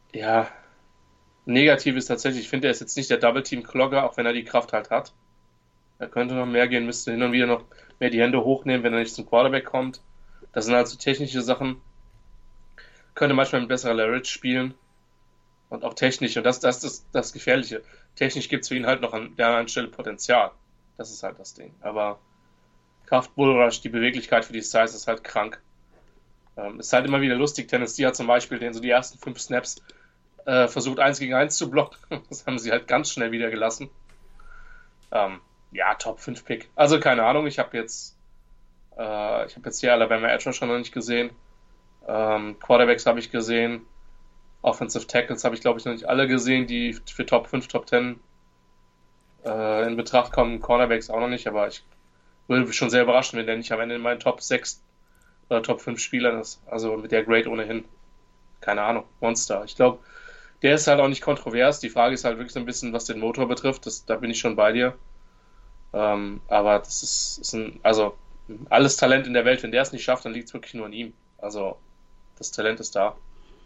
Ja, negativ ist tatsächlich, ich finde, er ist jetzt nicht der Double-Team-Clogger, auch wenn er die Kraft halt hat. Er könnte noch mehr gehen, müsste hin und wieder noch mehr die Hände hochnehmen, wenn er nicht zum Quarterback kommt. Das sind halt so technische Sachen. Könnte manchmal mit besserer Leverage spielen. Und auch technisch. Und das, das ist das Gefährliche. Technisch gibt es für ihn halt noch an der anderen Stelle Potenzial. Das ist halt das Ding. Aber Kraft, Bullrush, die Beweglichkeit für die Size ist halt krank. Ähm, ist halt immer wieder lustig. Tennessee hat zum Beispiel den so die ersten fünf Snaps äh, versucht, eins gegen eins zu blocken. Das haben sie halt ganz schnell wieder gelassen. Ähm, ja, Top fünf Pick. Also keine Ahnung, ich habe jetzt äh, ich habe jetzt hier Alabama Edge Rusher noch nicht gesehen. Ähm, Quarterbacks habe ich gesehen. Offensive Tackles habe ich, glaube ich, noch nicht alle gesehen, die für Top fünf, Top zehn äh, in Betracht kommen. Cornerbacks auch noch nicht, aber ich würde mich schon sehr überraschen, wenn der nicht am Ende in meinen Top sechs oder Top fünf Spielern ist. Also mit der Grade ohnehin. Keine Ahnung, Monster. Ich glaube, der ist halt auch nicht kontrovers. Die Frage ist halt wirklich so ein bisschen, was den Motor betrifft. Das, da bin ich schon bei dir. Ähm, aber das ist, ist ein, also alles Talent in der Welt. Wenn der es nicht schafft, dann liegt es wirklich nur an ihm. Also das Talent ist da.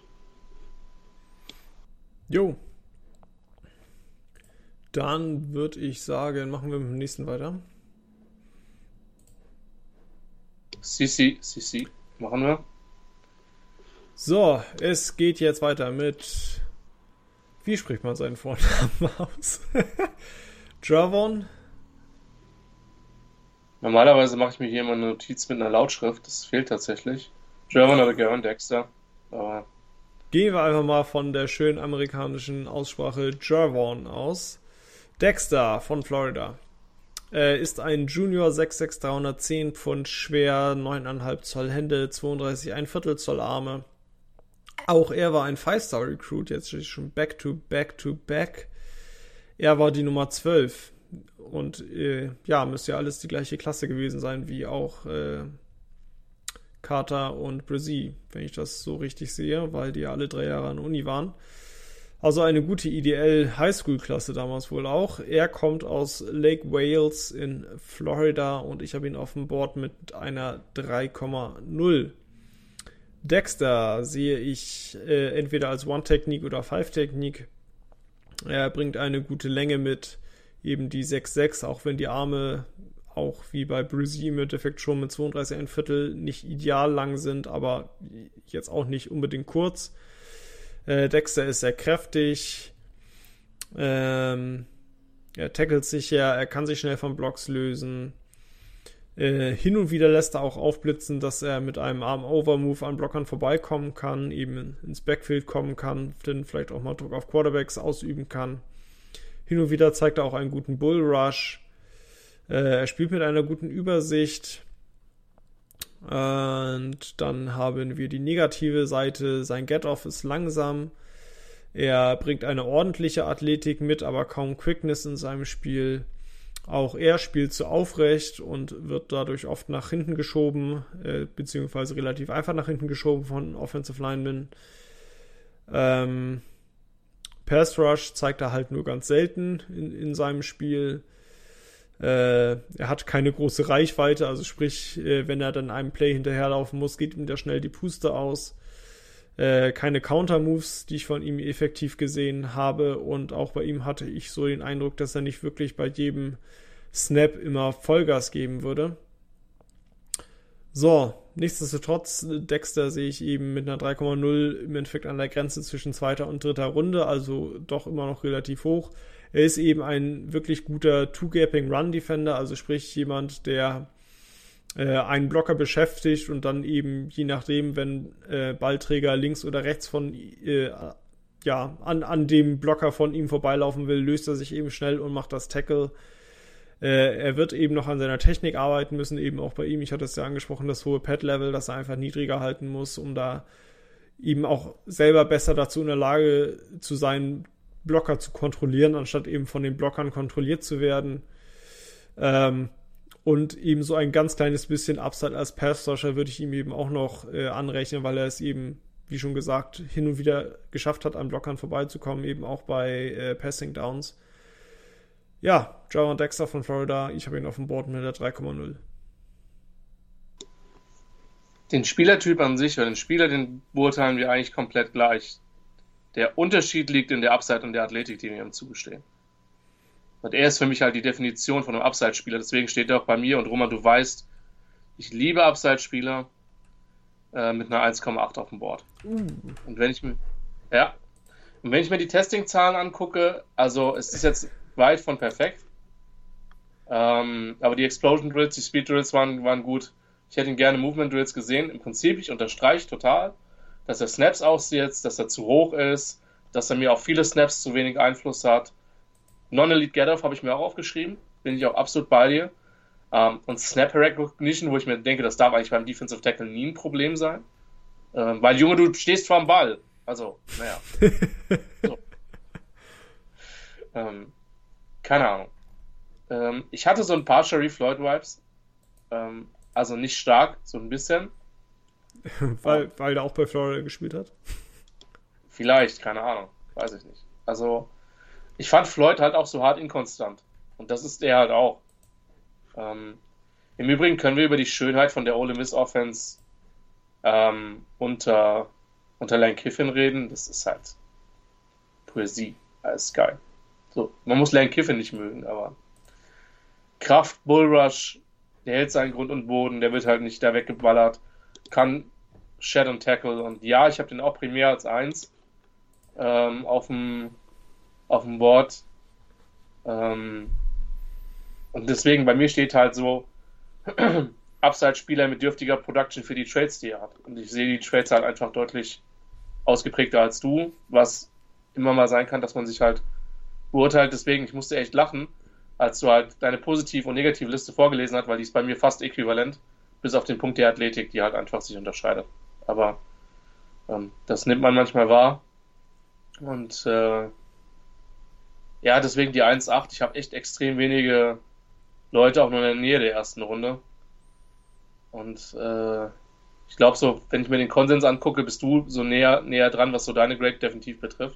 Jo. Dann würde ich sagen, machen wir mit dem nächsten weiter.
C C, C C, machen wir.
So, es geht jetzt weiter mit. Wie spricht man seinen Vornamen aus? Javon?
Normalerweise mache ich mir hier immer eine Notiz mit einer Lautschrift. Das fehlt tatsächlich. Javon oder Gavin Dexter. Aber
Gehen wir einfach mal von der schönen amerikanischen Aussprache Javon aus. Dexter von Florida. Er ist ein Junior, sechs Komma sechs, dreihundertzehn Pfund schwer, neun Komma fünf Zoll Hände, zweiunddreißig Komma fünf Zoll Arme. Auch er war ein Five-Star-Recruit, jetzt steht schon Back-to-Back-to-Back. Er war die Nummer zwölf. Und äh, ja, müsste ja alles die gleiche Klasse gewesen sein, wie auch äh, Carter und Brzee, wenn ich das so richtig sehe, weil die ja alle drei Jahre an der Uni waren. Also eine gute I D L-Highschool-Klasse damals wohl auch. Er kommt aus Lake Wales in Florida und ich habe ihn auf dem Board mit einer drei Komma null. Dexter sehe ich äh, entweder als One-Technik oder Five-Technik. Er bringt eine gute Länge mit, eben die sechs Komma sechs, auch wenn die Arme auch wie bei Brzee im Endeffekt schon mit zweiunddreißig Komma fünf Viertel nicht ideal lang sind, aber jetzt auch nicht unbedingt kurz. Äh, Dexter ist sehr kräftig. Ähm, er tackelt sicher, er kann sich schnell von Blocks lösen. Äh, hin und wieder lässt er auch aufblitzen, dass er mit einem Arm-Over-Move an Blockern vorbeikommen kann, eben ins Backfield kommen kann, dann vielleicht auch mal Druck auf Quarterbacks ausüben kann. Hin und wieder zeigt er auch einen guten Bull-Rush. Äh, er spielt mit einer guten Übersicht. Und dann haben wir die negative Seite. Sein Get-Off ist langsam. Er bringt eine ordentliche Athletik mit, aber kaum Quickness in seinem Spiel. Auch er spielt zu aufrecht und wird dadurch oft nach hinten geschoben, äh, beziehungsweise relativ einfach nach hinten geschoben von Offensive Linemen. Ähm, Pass Rush zeigt er halt nur ganz selten in, in seinem Spiel. Äh, er hat keine große Reichweite, also sprich, äh, wenn er dann einem Play hinterherlaufen muss, geht ihm da schnell die Puste aus. Äh, keine Counter-Moves, die ich von ihm effektiv gesehen habe, und auch bei ihm hatte ich so den Eindruck, dass er nicht wirklich bei jedem Snap immer Vollgas geben würde. So, nichtsdestotrotz, Dexter sehe ich eben mit einer drei Komma null im Endeffekt an der Grenze zwischen zweiter und dritter Runde, also doch immer noch relativ hoch. Er ist eben ein wirklich guter Two-Gapping-Run-Defender, also sprich jemand, der äh, einen Blocker beschäftigt und dann eben, je nachdem, wenn äh, Ballträger links oder rechts von äh, ja, an, an dem Blocker von ihm vorbeilaufen will, löst er sich eben schnell und macht das Tackle. Äh, er wird eben noch an seiner Technik arbeiten müssen, eben auch bei ihm. Ich hatte es ja angesprochen, das hohe Pad-Level, dass er einfach niedriger halten muss, um da eben auch selber besser dazu in der Lage zu sein, Blocker zu kontrollieren, anstatt eben von den Blockern kontrolliert zu werden. Ähm, und eben so ein ganz kleines bisschen Upside als Pass-Rusher würde ich ihm eben auch noch äh, anrechnen, weil er es eben, wie schon gesagt, hin und wieder geschafft hat, an Blockern vorbeizukommen, eben auch bei äh, Passing Downs. Ja, Javon Dexter von Florida, ich habe ihn auf dem Board mit der drei Komma null.
Den Spielertyp an sich oder den Spieler, den beurteilen wir eigentlich komplett gleich. der Unterschied liegt in der Upside und der Athletik, die wir ihm zugestehen. Und er ist für mich halt die Definition von einem Upside-Spieler. Deswegen steht er auch bei mir. Und Roman, du weißt, ich liebe Upside-Spieler äh, mit einer eins Komma acht auf dem Board.
Uh.
Und wenn ich mir, ja, und wenn ich mir die Testing-Zahlen angucke, also es ist jetzt weit von perfekt. Ähm, aber die Explosion Drills, die Speed Drills waren, waren gut. Ich hätte ihn gerne Movement Drills gesehen. Im Prinzip, ich unterstreiche total, dass er Snaps aussieht, dass er zu hoch ist, dass er mir auf viele Snaps zu wenig Einfluss hat. Non-Elite Get-Off habe ich mir auch aufgeschrieben. Bin ich auch absolut bei dir. Um, und Snap Recognition, wo ich mir denke, das darf eigentlich beim Defensive Tackle nie ein Problem sein. Ähm, weil, Junge, du stehst vorm Ball. Also, naja. so. ähm, keine Ahnung. Ähm, ich hatte so ein paar Sharif Floyd-Vibes. Ähm, also nicht stark, so ein bisschen.
weil, weil er auch bei Florida gespielt hat?
Vielleicht, keine Ahnung. Weiß ich nicht. Also, ich fand Floyd halt auch so hart inkonstant. Und das ist er halt auch. Ähm, Im Übrigen können wir über die Schönheit von der Ole Miss Offense ähm, unter, unter Lane Kiffin reden. Das ist halt Poesie. Das ist geil. So, man muss Lane Kiffin nicht mögen, aber Kraft, Bullrush, der hält seinen Grund und Boden, der wird halt nicht da weggeballert, kann Shed und Tackle. Und ja, ich habe den auch primär als eins ähm, auf dem auf dem Board. Ähm, und deswegen, bei mir steht halt so Upside-Spieler mit dürftiger Production für die Trades, die er hat. Und ich sehe die Trades halt einfach deutlich ausgeprägter als du, was immer mal sein kann, dass man sich halt beurteilt. Deswegen, ich musste echt lachen, als du halt deine Positiv- und Negativliste vorgelesen hast, weil die ist bei mir fast äquivalent, bis auf den Punkt der Athletik, die halt einfach sich unterscheidet. Aber ähm, das nimmt man manchmal wahr. Und äh, ja, deswegen die eins Komma acht. Ich habe echt extrem wenige Leute auch nur in der Nähe der ersten Runde. Und äh, ich glaube so, wenn ich mir den Konsens angucke, bist du so näher, näher dran, was so deine Grade definitiv betrifft.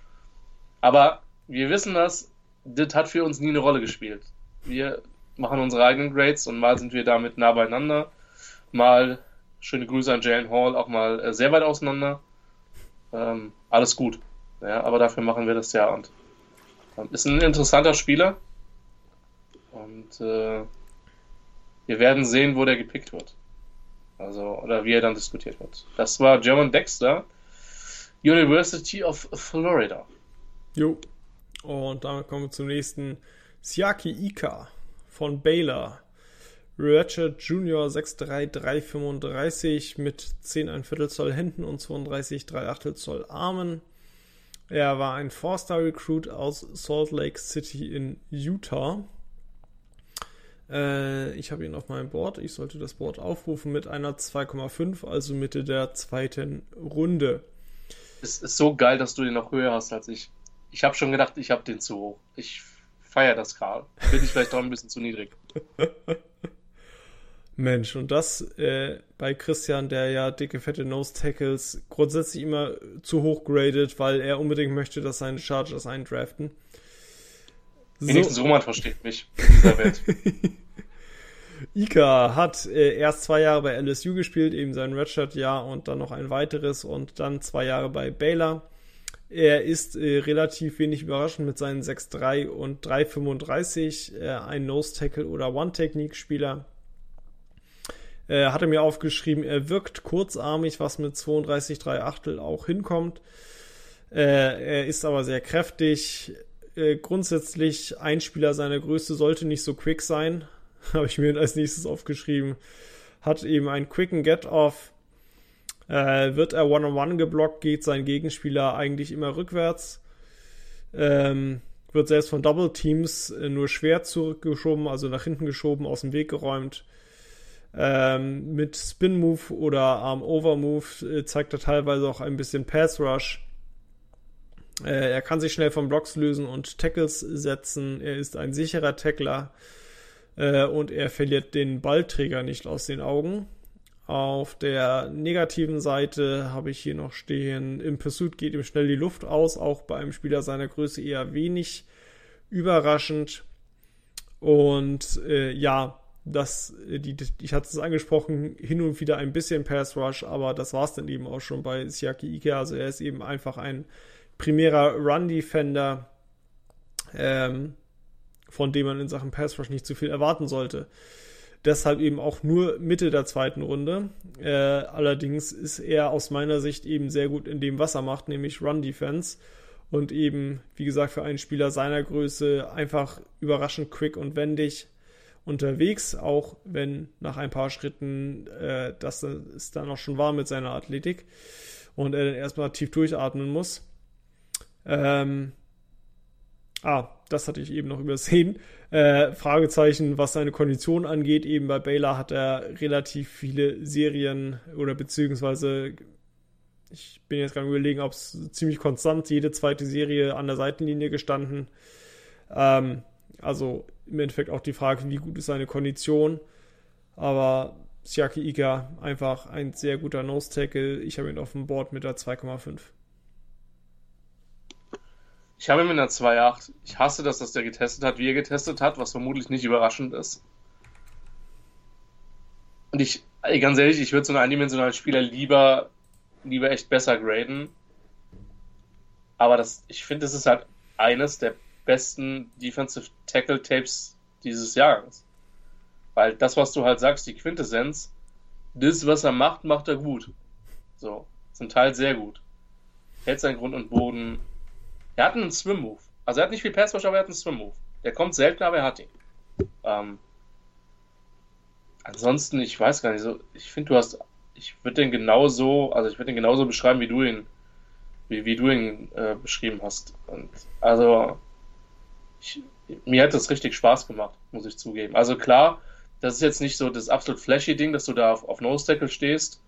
Aber wir wissen das, das hat für uns nie eine Rolle gespielt. Wir machen unsere eigenen Grades und mal sind wir damit nah beieinander. Mal, schöne Grüße an Jalen Hall, auch mal äh, sehr weit auseinander. Ähm, alles gut. Ja, aber dafür machen wir das ja. Und ist ein interessanter Spieler und äh, wir werden sehen, wo der gepickt wird. Also, oder wie er dann diskutiert wird. Das war German Dexter, University of Florida.
Jo. Und damit kommen wir zum nächsten. Siaki Ika von Baylor. Ratchet Junior sechs drei drei fünfunddreißig mit zehn Komma fünf Zoll Händen und zweiunddreißig Komma drei Achtel Zoll Armen. Er war ein Four-Star-Recruit aus Salt Lake City in Utah. Äh, ich habe ihn auf meinem Board. Ich sollte das Board aufrufen mit einer zwei Komma fünf, also Mitte der zweiten Runde.
Es ist so geil, dass du den noch höher hast als ich. Ich habe schon gedacht, ich habe den zu hoch. Ich feiere das gerade. Bin ich vielleicht auch ein bisschen zu niedrig.
Mensch, und das äh, bei Christian, der ja dicke, fette Nose-Tackles grundsätzlich immer zu hoch gradet, weil er unbedingt möchte, dass seine Chargers eindraften.
Wenigstens so. Roman versteht mich in dieser Welt.
Ika hat äh, erst zwei Jahre bei L S U gespielt, eben sein Redshirt-Jahr und dann noch ein weiteres und dann zwei Jahre bei Baylor. Er ist äh, relativ wenig überraschend mit seinen sechs drei und drei fünfunddreißig, äh, ein Nose-Tackle oder One-Technique-Spieler. Er hatte mir aufgeschrieben, er wirkt kurzarmig, was mit zweiunddreißig Komma drei Achtel auch hinkommt. Äh, er ist aber sehr kräftig. Äh, grundsätzlich ein Spieler seiner Größe sollte nicht so quick sein. Habe ich mir als nächstes aufgeschrieben. Hat eben einen quicken Get-Off. Äh, wird er One-on-One geblockt, geht sein Gegenspieler eigentlich immer rückwärts. Ähm, wird selbst von Double Teams äh, nur schwer zurückgeschoben, also nach hinten geschoben, aus dem Weg geräumt. Ähm, mit Spin-Move oder Arm-Over-Move äh, zeigt er teilweise auch ein bisschen Pass-Rush. Äh, er kann sich schnell von Blocks lösen und Tackles setzen. Er ist ein sicherer Tackler äh, und er verliert den Ballträger nicht aus den Augen. Auf der negativen Seite habe ich hier noch stehen, im Pursuit geht ihm schnell die Luft aus, auch bei einem Spieler seiner Größe eher wenig überraschend. Und äh, ja, das, die, ich hatte es angesprochen, hin und wieder ein bisschen Pass Rush, aber das war es dann eben auch schon bei Siaki Ika. Also er ist eben einfach ein primärer Run-Defender, ähm, von dem man in Sachen Pass Rush nicht zu viel erwarten sollte. Deshalb eben auch nur Mitte der zweiten Runde. Äh, allerdings ist er aus meiner Sicht eben sehr gut in dem, was er macht, nämlich Run-Defense. Und eben, wie gesagt, für einen Spieler seiner Größe einfach überraschend quick und wendig unterwegs, auch wenn nach ein paar Schritten äh, das es dann auch schon war mit seiner Athletik und er dann erstmal tief durchatmen muss. Ähm, ah, das hatte ich eben noch übersehen. Äh, Fragezeichen, was seine Kondition angeht. Eben bei Baylor hat er relativ viele Serien oder beziehungsweise ich bin jetzt gerade überlegen, ob es ziemlich konstant jede zweite Serie an der Seitenlinie gestanden. Ähm, also im Endeffekt auch die Frage, wie gut ist seine Kondition. Aber Siaki Ika einfach ein sehr guter Nose-Tackle. Ich habe ihn auf dem Board mit der zwei Komma fünf.
Ich habe ihn mit einer zwei Komma acht. Ich hasse das, dass der getestet hat, wie er getestet hat, was vermutlich nicht überraschend ist. Und ich, ganz ehrlich, ich würde so einen eindimensionalen Spieler lieber, lieber echt besser graden. Aber das, ich finde, das ist halt eines der besten Defensive Tackle Tapes dieses Jahres. Weil das, was du halt sagst, die Quintessenz, das, was er macht, macht er gut. So, zum Teil sehr gut. Hält seinen Grund und Boden. Er hat einen Swim-Move. Also er hat nicht viel Pass-Rush, aber er hat einen Swim-Move. Der kommt selten, aber er hat ihn. Ähm, ansonsten, ich weiß gar nicht so, ich finde, du hast, ich würde den genauso, also ich würde den genauso beschreiben, wie du ihn, wie, wie du ihn äh, beschrieben hast. Und also, ich, mir hat das richtig Spaß gemacht, muss ich zugeben. Also klar, das ist jetzt nicht so das absolut flashy Ding, dass du da auf, auf Nose-Tackle stehst.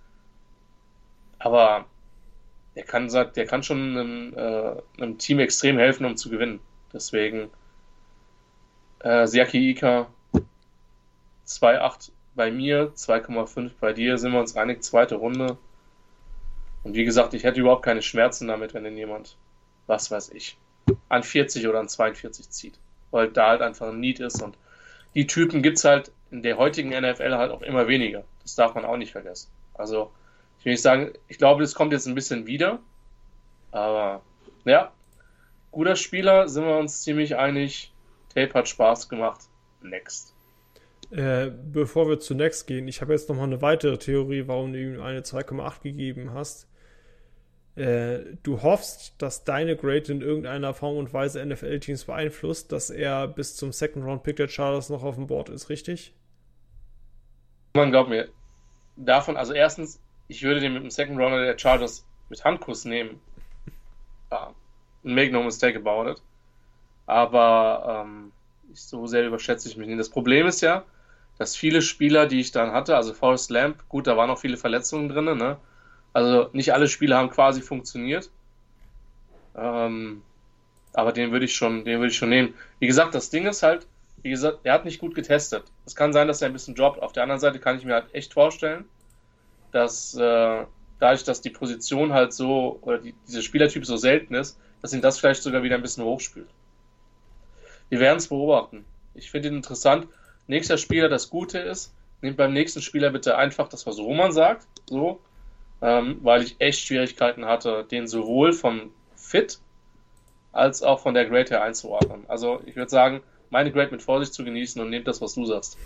Aber der kann, der kann schon einem, äh, einem Team extrem helfen, um zu gewinnen. Deswegen äh, Siaki Ika zwei Komma acht bei mir, zwei Komma fünf bei dir, sind wir uns einig, zweite Runde. Und wie gesagt, ich hätte überhaupt keine Schmerzen damit, wenn denn jemand, was weiß ich, an vierzig oder an zweiundvierzig zieht. Weil da halt einfach ein Need ist und die Typen gibt es halt in der heutigen N F L halt auch immer weniger. Das darf man auch nicht vergessen. Also ich will nicht sagen, ich glaube, das kommt jetzt ein bisschen wieder. Aber ja, guter Spieler, sind wir uns ziemlich einig. Tape hat Spaß gemacht. Next.
Äh, bevor wir zu Next gehen, ich habe jetzt nochmal eine weitere Theorie, warum du ihm eine zwei Komma acht gegeben hast. Äh, du hoffst, dass deine Grade in irgendeiner Form und Weise N F L-Teams beeinflusst, dass er bis zum Second-Round-Pick der Chargers noch auf dem Board ist, richtig?
Man glaubt mir, davon, also erstens, ich würde den mit dem Second Rounder der Chargers mit Handkuss nehmen. Ja, make no mistake about it. Aber ähm, so sehr überschätze ich mich nicht. Das Problem ist ja, dass viele Spieler, die ich dann hatte, also Forrest Lamp, gut, da waren auch viele Verletzungen drin, ne? Also nicht alle Spiele haben quasi funktioniert. Ähm, aber den würde ich schon, den würde ich schon nehmen. Wie gesagt, das Ding ist halt, wie gesagt, er hat nicht gut getestet. Es kann sein, dass er ein bisschen droppt. Auf der anderen Seite kann ich mir halt echt vorstellen, dass äh, dadurch, dass die Position halt so, oder die, dieser Spielertyp so selten ist, dass ihn das vielleicht sogar wieder ein bisschen hochspült. Wir werden es beobachten. Ich finde ihn interessant. Nächster Spieler, das Gute ist, nehmt beim nächsten Spieler bitte einfach das, was Roman sagt, so, ähm, weil ich echt Schwierigkeiten hatte, den sowohl vom Fit als auch von der Grade her einzuordnen. Also ich würde sagen, meine Grade mit Vorsicht zu genießen und nehmt das, was du sagst.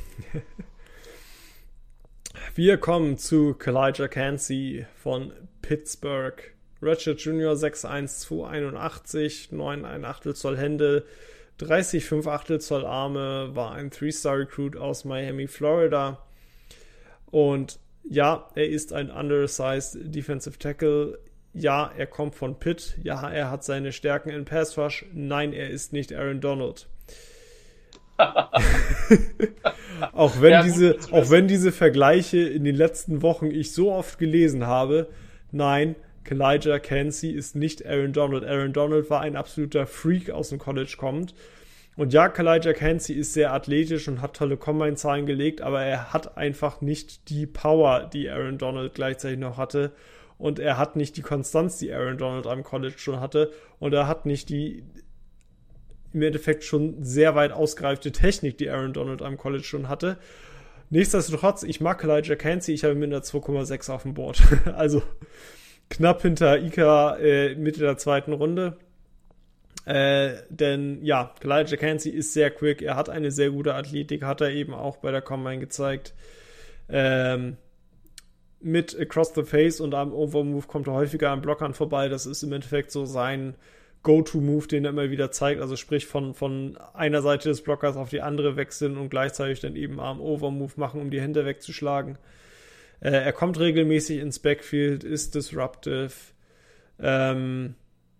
Wir kommen zu Kalijah Kancey von Pittsburgh. Ratchet Junior sechs eins zweihunderteinundachtzig, neun Komma eins Achtel Zoll Hände, dreißig Komma fünf Achtel Zoll Arme, war ein Three-Star-Recruit aus Miami, Florida. Und ja, er ist ein undersized Defensive Tackle. Ja, er kommt von Pitt. Ja, er hat seine Stärken in Pass Rush. Nein, er ist nicht Aaron Donald. auch, wenn ja, diese, auch wenn diese Vergleiche in den letzten Wochen ich so oft gelesen habe, nein, Kalijah Kancey ist nicht Aaron Donald. Aaron Donald war ein absoluter Freak aus dem College kommt. Und ja, Kalijah Kancey ist sehr athletisch und hat tolle Combine-Zahlen gelegt, aber er hat einfach nicht die Power, die Aaron Donald gleichzeitig noch hatte. Und er hat nicht die Konstanz, die Aaron Donald am College schon hatte. Und er hat nicht die im Endeffekt schon sehr weit ausgereifte Technik, die Aaron Donald am College schon hatte. Nichtsdestotrotz, ich mag Elijah Cansey, ich habe ihn mit einer zwei Komma sechs auf dem Board. Also knapp hinter Ika äh, Mitte der zweiten Runde. Äh, denn ja, Elijah Cansey ist sehr quick, er hat eine sehr gute Athletik, hat er eben auch bei der Combine gezeigt. Ähm, mit Across the Face und am Overmove kommt er häufiger an Blockern vorbei. Das ist im Endeffekt so sein Go-To-Move, den er immer wieder zeigt. Also sprich von, von einer Seite des Blockers auf die andere wechseln und gleichzeitig dann eben Arm-Over-Move machen, um die Hände wegzuschlagen. Äh, er kommt regelmäßig ins Backfield, ist disruptive. Ähm,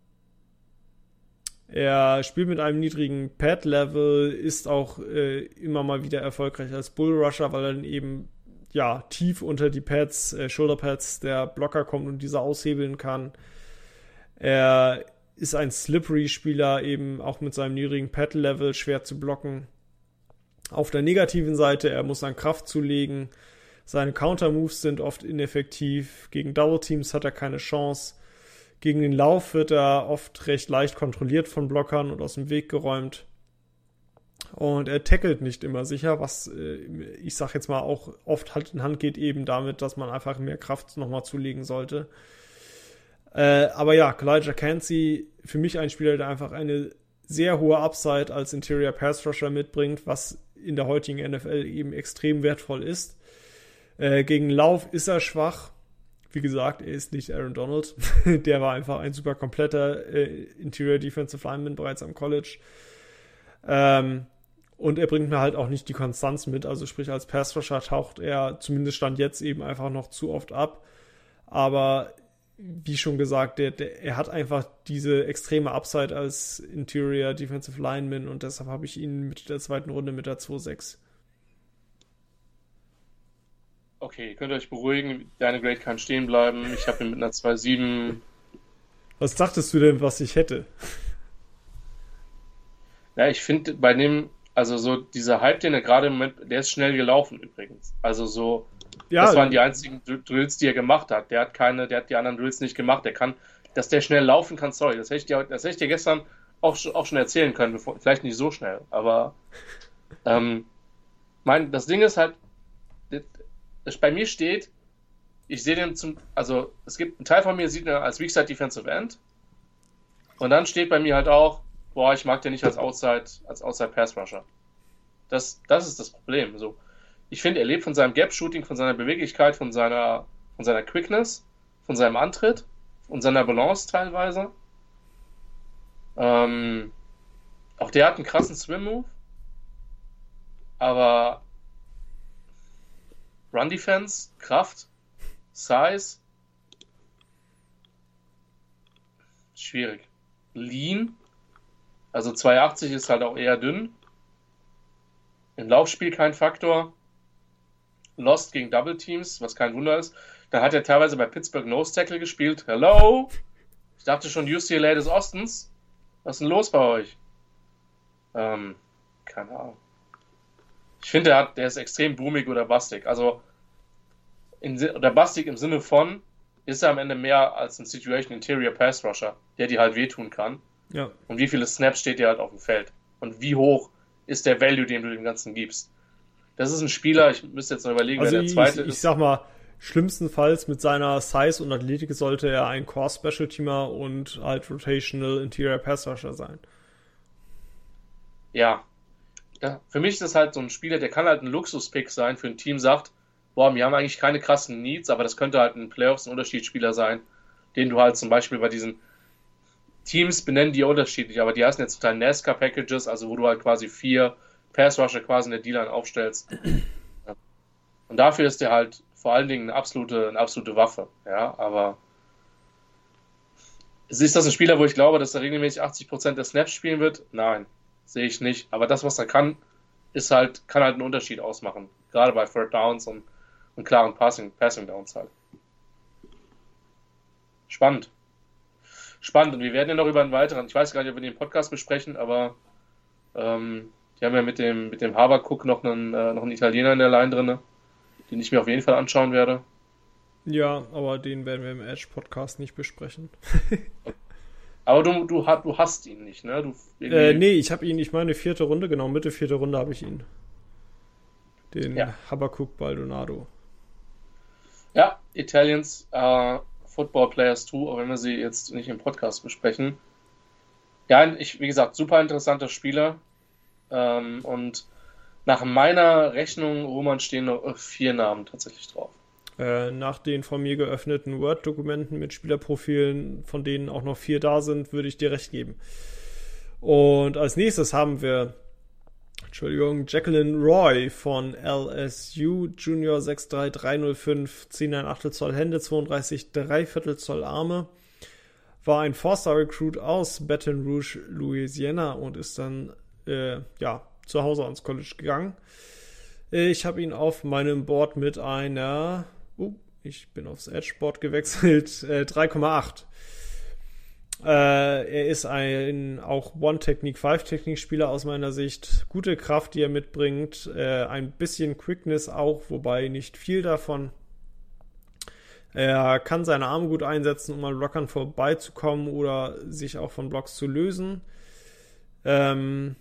er spielt mit einem niedrigen Pad-Level, ist auch äh, immer mal wieder erfolgreich als Bullrusher, weil er dann eben ja, tief unter die Pads, äh, Shoulderpads der Blocker kommt und diese aushebeln kann. Er ist ein Slippery-Spieler, eben auch mit seinem niedrigen Pad-Level schwer zu blocken. Auf der negativen Seite, er muss an Kraft zulegen. Seine Counter-Moves sind oft ineffektiv. Gegen Double-Teams hat er keine Chance. Gegen den Lauf wird er oft recht leicht kontrolliert von Blockern und aus dem Weg geräumt. Und er tackelt nicht immer sicher, was äh, ich sag jetzt mal auch oft Hand in Hand geht eben damit, dass man einfach mehr Kraft nochmal zulegen sollte. Äh, aber ja, Elijah Cansey, für mich ein Spieler, der einfach eine sehr hohe Upside als Interior Pass Rusher mitbringt, was in der heutigen N F L eben extrem wertvoll ist. Äh, gegen Lauf ist er schwach. Wie gesagt, er ist nicht Aaron Donald. Der war einfach ein super kompletter äh, Interior Defensive Lineman bereits am College. Ähm, und er bringt mir halt auch nicht die Konstanz mit. Also sprich, als Pass Rusher taucht er zumindest Stand jetzt eben einfach noch zu oft ab. Aber wie schon gesagt, der, der, er hat einfach diese extreme Upside als Interior Defensive Lineman und deshalb habe ich ihn mit der zweiten Runde mit der zwei Komma sechs.
Okay, könnt ihr euch beruhigen, deine Grade kann stehen bleiben. Ich habe ihn mit einer zwei Komma sieben.
Was dachtest du denn, was ich hätte?
Ja, ich finde bei dem, also so dieser Hype, den er gerade im Moment, der ist schnell gelaufen übrigens. Also so, ja, das waren die einzigen Drills, die er gemacht hat. Der hat keine, der hat die anderen Drills nicht gemacht. Der kann, dass der schnell laufen kann, sorry, das hätte ich dir, das hätte ich dir gestern auch, auch schon erzählen können, bevor, vielleicht nicht so schnell, aber ähm, mein, das Ding ist halt, das bei mir steht, ich sehe den zum, also es gibt, ein Teil von mir sieht ihn als Weakside Defensive End und dann steht bei mir halt auch, boah, ich mag den nicht als Outside, als Outside Pass Rusher. Das, das ist das Problem. So, ich finde, er lebt von seinem Gap Shooting, von seiner Beweglichkeit, von seiner, von seiner Quickness, von seinem Antritt und seiner Balance teilweise. Ähm, auch der hat einen krassen Swim Move, aber Run Defense, Kraft, Size, schwierig. Lean, also zwei Komma achtzig ist halt auch eher dünn. Im Laufspiel kein Faktor. Lost gegen Double Teams, was kein Wunder ist. Da hat er teilweise bei Pittsburgh Nose Tackle gespielt. Hello? Ich dachte schon U C L A des Ostens. Was ist denn los bei euch? Ähm, keine Ahnung. Ich finde, der, hat, der ist extrem boomig oder bustig. Also, in, oder bustig im Sinne von, ist er am Ende mehr als ein Situation Interior Pass Rusher, der dir halt wehtun kann.
Ja.
Und wie viele Snaps steht dir halt auf dem Feld? Und wie hoch ist der Value, den du dem Ganzen gibst? Das ist ein Spieler, ich müsste jetzt noch überlegen,
also
wer der zweite
ich,
ist.
Ich sag mal, schlimmstenfalls mit seiner Size und Athletik sollte er ein Core Special Teamer und halt Rotational Interior Pass Rusher sein.
Ja. Ja, für mich ist das halt so ein Spieler, der kann halt ein Luxus-Pick sein für ein Team, sagt, boah, wir haben eigentlich keine krassen Needs, aber das könnte halt in Playoffs ein Unterschiedsspieler sein, den du halt zum Beispiel bei diesen Teams benennen, die ja unterschiedlich, aber die heißen jetzt total NASCAR-Packages, also wo du halt quasi vier Pass-Rusher quasi in der D-Line aufstellst. Und dafür ist der halt vor allen Dingen eine absolute, eine absolute Waffe, ja, aber ist das ein Spieler, wo ich glaube, dass er regelmäßig achtzig Prozent der Snaps spielen wird? Nein. Sehe ich nicht. Aber das, was er kann, ist halt, kann halt einen Unterschied ausmachen. Gerade bei Third Downs und, und klaren Passing, Passing Downs halt. Spannend. Spannend. Und wir werden ja noch über einen weiteren, ich weiß gar nicht, ob wir den Podcast besprechen, aber ähm, die haben ja mit dem, mit dem Habercook noch einen, äh, noch einen Italiener in der Line drin, den ich mir auf jeden Fall anschauen werde.
Ja, aber den werden wir im Edge-Podcast nicht besprechen.
Aber du, du, du hast ihn nicht, ne? Du
Äh, nee, ich habe ihn, ich meine vierte Runde, genau, Mitte vierte Runde habe ich ihn. Den
ja.
Habakkuk Baldonado.
Ja, Italians uh, Football Players zwei, auch wenn wir sie jetzt nicht im Podcast besprechen. Ja, ich, wie gesagt, super interessanter Spieler. Ähm, und nach meiner Rechnung, Roman, stehen noch vier Namen tatsächlich drauf.
Äh, nach den von mir geöffneten Word-Dokumenten mit Spielerprofilen, von denen auch noch vier da sind, würde ich dir recht geben. Und als nächstes haben wir, Entschuldigung, Jacqueline Roy von L S U, Junior sechs drei drei null fünf, zehn Komma acht Zoll Hände, zweiunddreißig Komma drei Viertel Zoll Arme. War ein Four-Star-Recruit aus Baton Rouge, Louisiana und ist dann äh, ja, zu Hause ans College gegangen. Ich habe ihn auf meinem Board mit einer, oh, ich bin aufs Edge-Board gewechselt, äh, drei Komma acht. Äh, er ist ein auch One-Technique-Five-Technique-Spieler aus meiner Sicht. Gute Kraft, die er mitbringt. Äh, ein bisschen Quickness auch, wobei nicht viel davon. Er kann seine Arme gut einsetzen, um an Blockern vorbeizukommen oder sich auch von Blocks zu lösen. Ähm,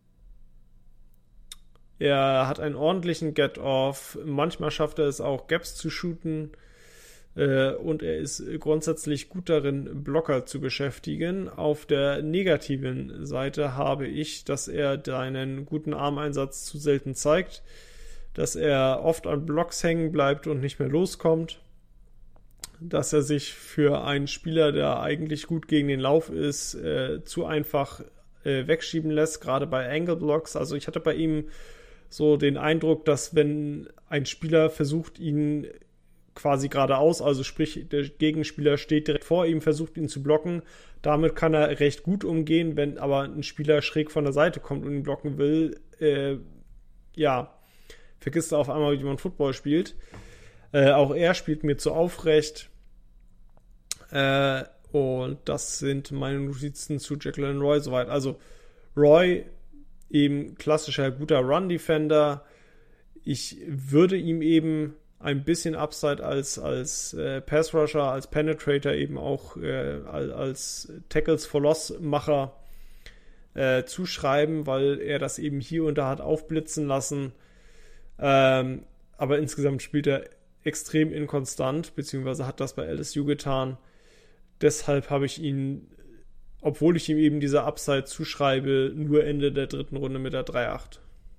er hat einen ordentlichen Get-Off. Manchmal schafft er es auch, Gaps zu shooten. Äh, und er ist grundsätzlich gut darin, Blocker zu beschäftigen. Auf der negativen Seite habe ich, dass er seinen guten Armeinsatz zu selten zeigt. Dass er oft an Blocks hängen bleibt und nicht mehr loskommt. Dass er sich für einen Spieler, der eigentlich gut gegen den Lauf ist, äh, zu einfach äh, wegschieben lässt, gerade bei Angle Blocks. Also ich hatte bei ihm so den Eindruck, dass wenn ein Spieler versucht, ihn quasi geradeaus, also sprich, der Gegenspieler steht direkt vor ihm, versucht ihn zu blocken, damit kann er recht gut umgehen. Wenn aber ein Spieler schräg von der Seite kommt und ihn blocken will, äh, ja, vergisst er auf einmal, wie man Football spielt. Äh, auch er spielt mir zu aufrecht. Äh, und das sind meine Notizen zu Jacqueline Roy soweit. Also Roy, eben klassischer guter Run-Defender. Ich würde ihm eben ein bisschen Upside als, als äh, Pass-Rusher, als Penetrator, eben auch äh, als Tackles-for-Loss-Macher äh, zuschreiben, weil er das eben hier und da hat aufblitzen lassen. Ähm, aber insgesamt spielt er extrem inkonstant, beziehungsweise hat das bei L S U getan. Deshalb habe ich ihn, obwohl ich ihm eben diese Upside zuschreibe, nur Ende der dritten Runde mit der drei acht.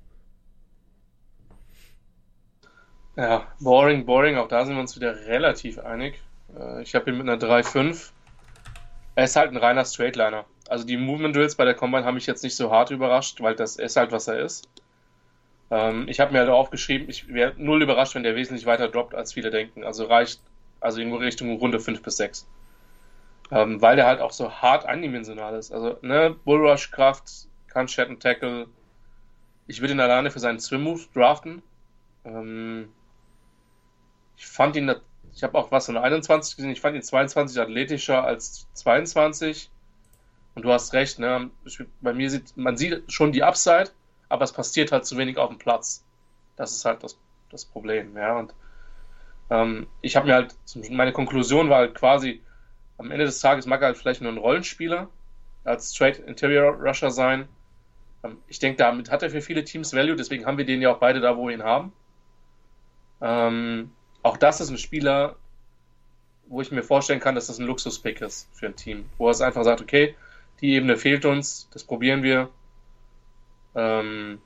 Ja, boring, boring. Auch da sind wir uns wieder relativ einig. Ich habe ihn mit einer drei fünf. Er ist halt ein reiner Straightliner. Also die Movement-Drills bei der Combine haben mich jetzt nicht so hart überrascht, weil das ist halt, was er ist. Ich habe mir halt aufgeschrieben, ich wäre null überrascht, wenn der wesentlich weiter droppt, als viele denken. Also reicht, also irgendwo Richtung Runde fünf bis sechs. Ähm, weil der halt auch so hart eindimensional ist. Also, ne, Bullrush-Kraft, kann Shed Tackle. Ich würde ihn alleine für seinen Swim-Move draften. Ähm, ich fand ihn, ich habe auch was von einundzwanzig gesehen, ich fand ihn zweiundzwanzig athletischer als zweiundzwanzig. Und du hast recht, ne, bei mir sieht, man sieht schon die Upside, aber es passiert halt zu wenig auf dem Platz. Das ist halt das, das Problem, ja. Und ähm, ich habe mir halt, meine Konklusion war halt quasi, am Ende des Tages mag er halt vielleicht nur ein Rollenspieler als Straight Interior Rusher sein. Ähm, ich denke, damit hat er für viele Teams Value, deswegen haben wir den ja auch beide da, wo wir ihn haben. Ähm, auch das ist ein Spieler, wo ich mir vorstellen kann, dass das ein Luxuspick ist für ein Team, wo es einfach sagt, okay, die Ebene fehlt uns, das probieren wir. Ähm,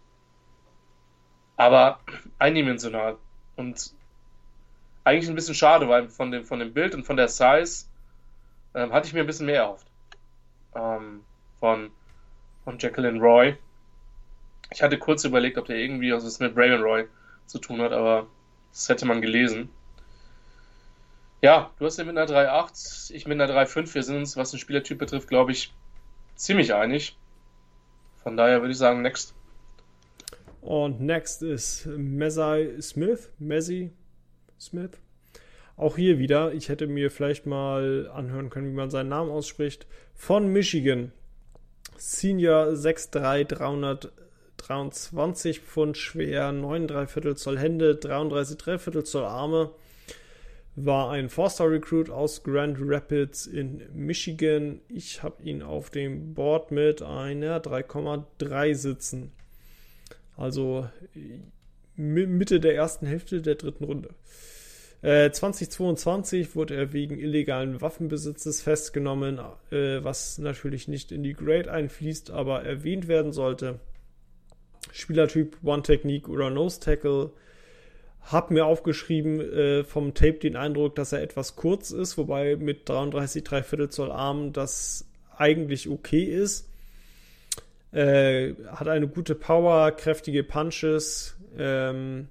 aber eindimensional und eigentlich ein bisschen schade, weil von dem, von dem Bild und von der Size ähm, hatte ich mir ein bisschen mehr erhofft ähm, von, von Jacqueline Roy. Ich hatte kurz überlegt, ob der irgendwie was mit Braylon Roy zu tun hat, aber das hätte man gelesen. Ja, du hast ja mit einer drei acht, ich mit einer drei fünf. Wir sind uns, was den Spielertyp betrifft, glaube ich, ziemlich einig. Von daher würde ich sagen, next.
Und next ist Mezzi Smith. Mezzi Smith. Auch hier wieder, ich hätte mir vielleicht mal anhören können, wie man seinen Namen ausspricht. Von Michigan. Senior sechs drei, dreihundertdreiundzwanzig Pfund schwer, neun Komma drei Viertel Zoll Hände, dreiunddreißig Komma drei Viertel Zoll Arme. war ein Four-Star-Recruit aus Grand Rapids in Michigan. Ich habe ihn auf dem Board mit einer drei Komma drei sitzen. Also Mitte der ersten Hälfte der dritten Runde. Äh, zwanzig zweiundzwanzig wurde er wegen illegalen Waffenbesitzes festgenommen, äh, was natürlich nicht in die Grade einfließt, aber erwähnt werden sollte. Spielertyp One-Technique oder Nose-Tackle. Hab mir aufgeschrieben äh, vom Tape den Eindruck, dass er etwas kurz ist, wobei mit dreiunddreißig Komma drei Viertel Zoll Arm das eigentlich okay ist. Äh, hat eine gute Power, kräftige Punches, ähm,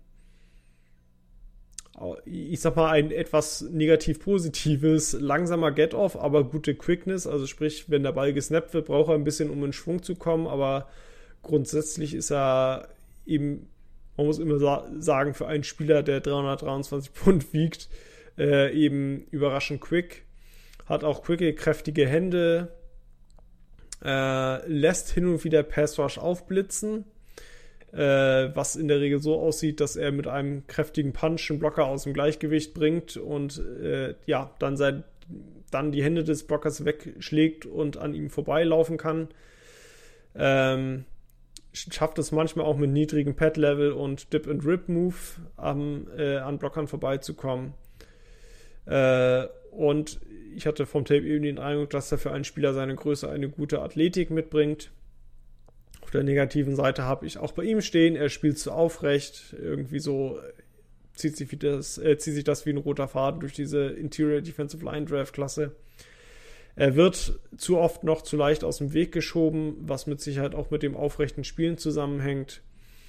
ich sag mal ein etwas negativ positives, langsamer Get-Off, aber gute Quickness, also sprich, wenn der Ball gesnappt wird, braucht er ein bisschen, um in Schwung zu kommen, aber grundsätzlich ist er eben, man muss immer sa- sagen, für einen Spieler, der dreihundertdreiundzwanzig Pfund wiegt, äh, eben überraschend quick, hat auch quicke, kräftige Hände, äh, lässt hin und wieder Pass Rush aufblitzen, äh, was in der Regel so aussieht, dass er mit einem kräftigen Punch einen Blocker aus dem Gleichgewicht bringt und äh, ja, dann, sein, dann die Hände des Blockers wegschlägt und an ihm vorbeilaufen kann. Ähm, schafft es manchmal auch mit niedrigem Pad-Level und Dip-and-Rip-Move am, äh, an Blockern vorbeizukommen. Äh, und ich hatte vom Tape eben den Eindruck, dass er für einen Spieler seine Größe eine gute Athletik mitbringt. Auf der negativen Seite habe ich auch bei ihm stehen, er spielt zu aufrecht, irgendwie so zieht sich, wie das, äh, zieht sich das wie ein roter Faden durch diese Interior Defensive Line Draft Klasse. Er wird zu oft noch zu leicht aus dem Weg geschoben, was mit Sicherheit auch mit dem aufrechten Spielen zusammenhängt.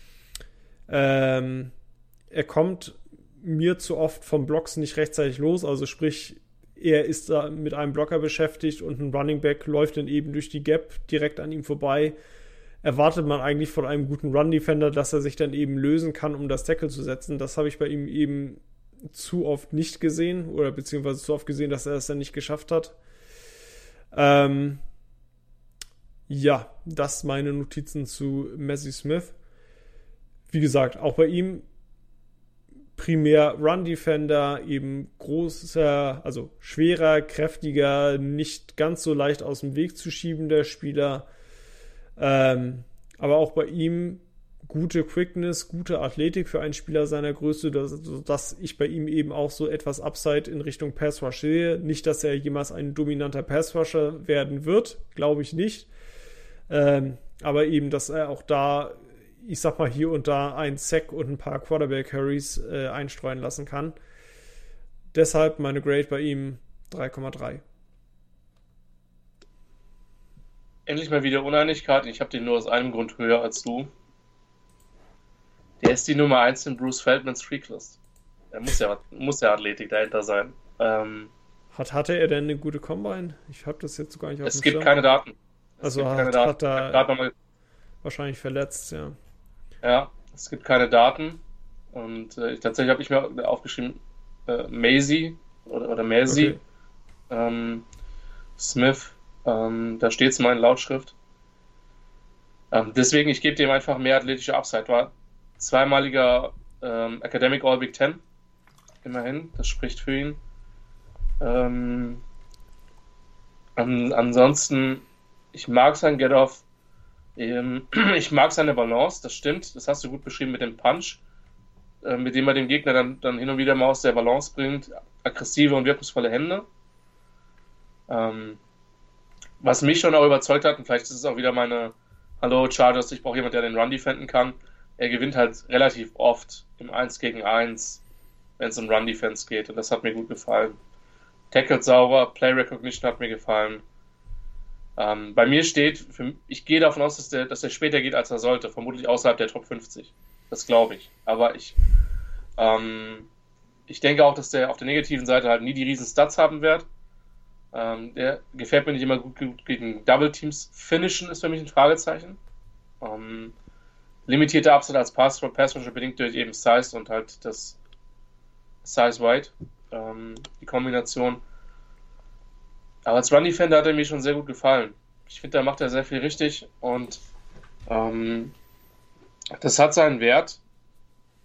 Ähm, er kommt mir zu oft vom Blocks nicht rechtzeitig los, also sprich, er ist da mit einem Blocker beschäftigt und ein Running Back läuft dann eben durch die Gap direkt an ihm vorbei. Erwartet man eigentlich von einem guten Run-Defender, dass er sich dann eben lösen kann, um das Tackle zu setzen. Das habe ich bei ihm eben zu oft nicht gesehen oder beziehungsweise zu oft gesehen, dass er es dann nicht geschafft hat. Ähm, ja, das meine Notizen zu Mazi Smith. Wie gesagt, auch bei ihm primär Run-Defender, eben großer, also schwerer, kräftiger, nicht ganz so leicht aus dem Weg zu schiebender Spieler. Ähm, aber auch bei ihm gute Quickness, gute Athletik für einen Spieler seiner Größe, dass, dass ich bei ihm eben auch so etwas Upside in Richtung Pass Rush sehe. Nicht, dass er jemals ein dominanter Pass Rusher werden wird, glaube ich nicht. Ähm, aber eben, dass er auch da, ich sag mal, hier und da ein Sack und ein paar Quarterback-Carries äh, einstreuen lassen kann. Deshalb meine Grade bei ihm drei Komma drei.
Endlich mal wieder Uneinigkeit. Ich habe den nur aus einem Grund höher als du. Der ist die Nummer eins in Bruce Feldmans Freaklist. Er muss ja, muss ja Athletik dahinter sein. Ähm,
Hat, hatte er denn eine gute Combine? Ich habe das jetzt gar nicht auf
es
dem
gibt
Schirm.
keine Daten. Es
Also
gibt
hat,
keine Daten.
hat er
Gerade noch mal,
wahrscheinlich verletzt, ja.
ja, es gibt keine Daten. Und äh, tatsächlich habe ich mir aufgeschrieben, äh, Maisie oder, oder Maisie
Okay.
ähm, Smith. Ähm, da steht es mal in Lautschrift. Ähm, deswegen, ich gebe dem einfach mehr athletische Upside. War zweimaliger ähm, Academic All Big Ten. Immerhin, das spricht für ihn. Ähm, an, ansonsten, ich mag sein Get-Off. Ähm, ich mag seine Balance, das stimmt. Das hast du gut beschrieben mit dem Punch, äh, mit dem er den Gegner dann, dann hin und wieder mal aus der Balance bringt. Aggressive und wirkungsvolle Hände. Ähm, was mich schon auch überzeugt hat, und vielleicht ist es auch wieder meine Hallo Chargers, ich brauche jemanden, der den Run defenden kann. Er gewinnt halt relativ oft im eins gegen eins, wenn es um Run Defense geht, und das hat mir gut gefallen. Tackle sauber, Play Recognition hat mir gefallen. Ähm, bei mir steht, für, ich gehe davon aus, dass der, dass der später geht, als er sollte, vermutlich außerhalb der Top fünfzig. Das glaube ich. Aber ich, ähm, ich denke auch, dass der auf der negativen Seite halt nie die riesen Stats haben wird. Ähm, der gefällt mir nicht immer gut, gut gegen Double Teams. Finishen ist für mich ein Fragezeichen. Ähm, limitierte Upside als Pass Pass Rusher bedingt durch eben Size und halt das Size Wide, ähm, die Kombination. Aber als Run Defender hat er mir schon sehr gut gefallen. Ich finde, da macht er sehr viel richtig und ähm, das hat seinen Wert.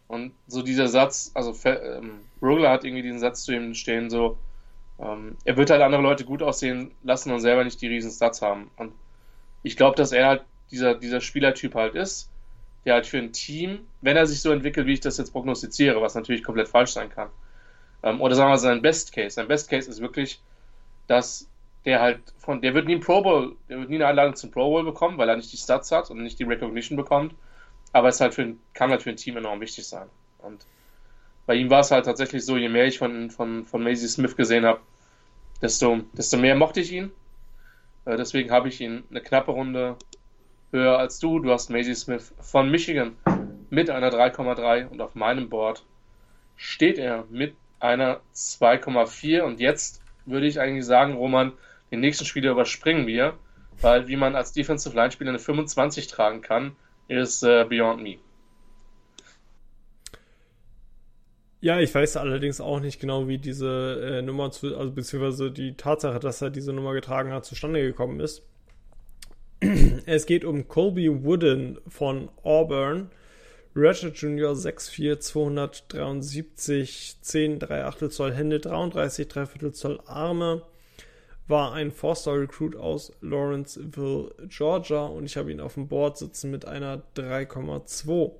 Und so dieser Satz, also ähm, Rogler hat irgendwie diesen Satz zu ihm stehen, so, ähm, er wird halt andere Leute gut aussehen lassen und selber nicht die riesen Stats haben. Und ich glaube, dass er halt dieser, dieser Spielertyp halt ist, der halt für ein Team, wenn er sich so entwickelt, wie ich das jetzt prognostiziere, was natürlich komplett falsch sein kann, ähm, oder sagen wir sein Best Case. Sein Best Case ist wirklich, dass der halt von, der wird nie ein Pro Bowl, der wird nie eine Einladung zum Pro Bowl bekommen, weil er nicht die Stats hat und nicht die Recognition bekommt. Aber es halt für ein, kann halt für ein Team enorm wichtig sein. Und bei ihm war es halt tatsächlich so, je mehr ich von, von, von Mazie Smith gesehen habe, desto, desto mehr mochte ich ihn. Äh, deswegen habe ich ihn eine knappe Runde höher als du. Du hast Mazie Smith von Michigan mit einer drei Komma drei und auf meinem Board steht er mit einer zwei Komma vier. Und jetzt würde ich eigentlich sagen, Roman, den nächsten Spieler überspringen wir, weil wie man als Defensive Line Spieler eine fünfundzwanzig tragen kann, ist uh, beyond me.
Ja, ich weiß allerdings auch nicht genau, wie diese äh, Nummer, zu, also beziehungsweise die Tatsache, dass er diese Nummer getragen hat, zustande gekommen ist. Es geht um Colby Wooden von Auburn. Ratchet Junior sechs vier, zweihundertdreiundsiebzig, zehn Komma drei Achtel Zoll Hände, dreiunddreißig Komma drei Viertel Zoll Arme. War ein Four-Star-Recruit aus Lawrenceville, Georgia, und ich habe ihn auf dem Board sitzen mit einer drei Komma zwei.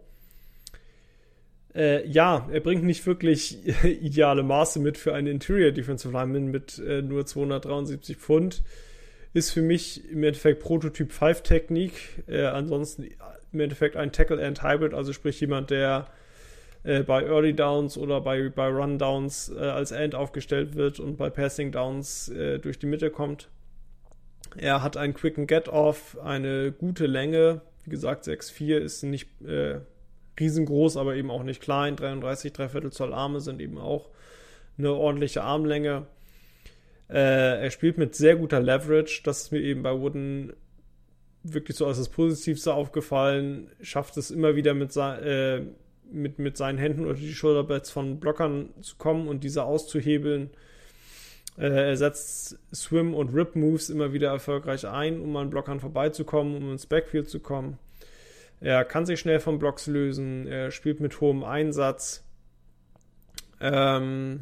Äh, ja, er bringt nicht wirklich ideale Maße mit für einen Interior Defensive Lineman mit äh, nur zweihundertdreiundsiebzig Pfund. Ist für mich im Endeffekt Prototyp fünf Technik. Äh, ansonsten im Endeffekt ein Tackle-and-Hybrid, also sprich jemand, der äh, bei Early Downs oder bei, bei Run Downs äh, als End aufgestellt wird und bei Passing Downs äh, durch die Mitte kommt. Er hat einen quicken Get-Off, eine gute Länge. Wie gesagt, sechs vier ist nicht äh, riesengroß, aber eben auch nicht klein. dreiunddreißig Komma drei Viertel Zoll Arme sind eben auch eine ordentliche Armlänge. Äh, er spielt mit sehr guter Leverage. Das ist mir eben bei Wooden wirklich so als das Positivste aufgefallen. Schafft es immer wieder mit, äh, mit, mit seinen Händen unter die Shoulderpads von Blockern zu kommen und diese auszuhebeln. Äh, er setzt Swim- und Rip-Moves immer wieder erfolgreich ein, um an Blockern vorbeizukommen, um ins Backfield zu kommen. Er kann sich schnell von Blocks lösen. Er spielt mit hohem Einsatz. Ähm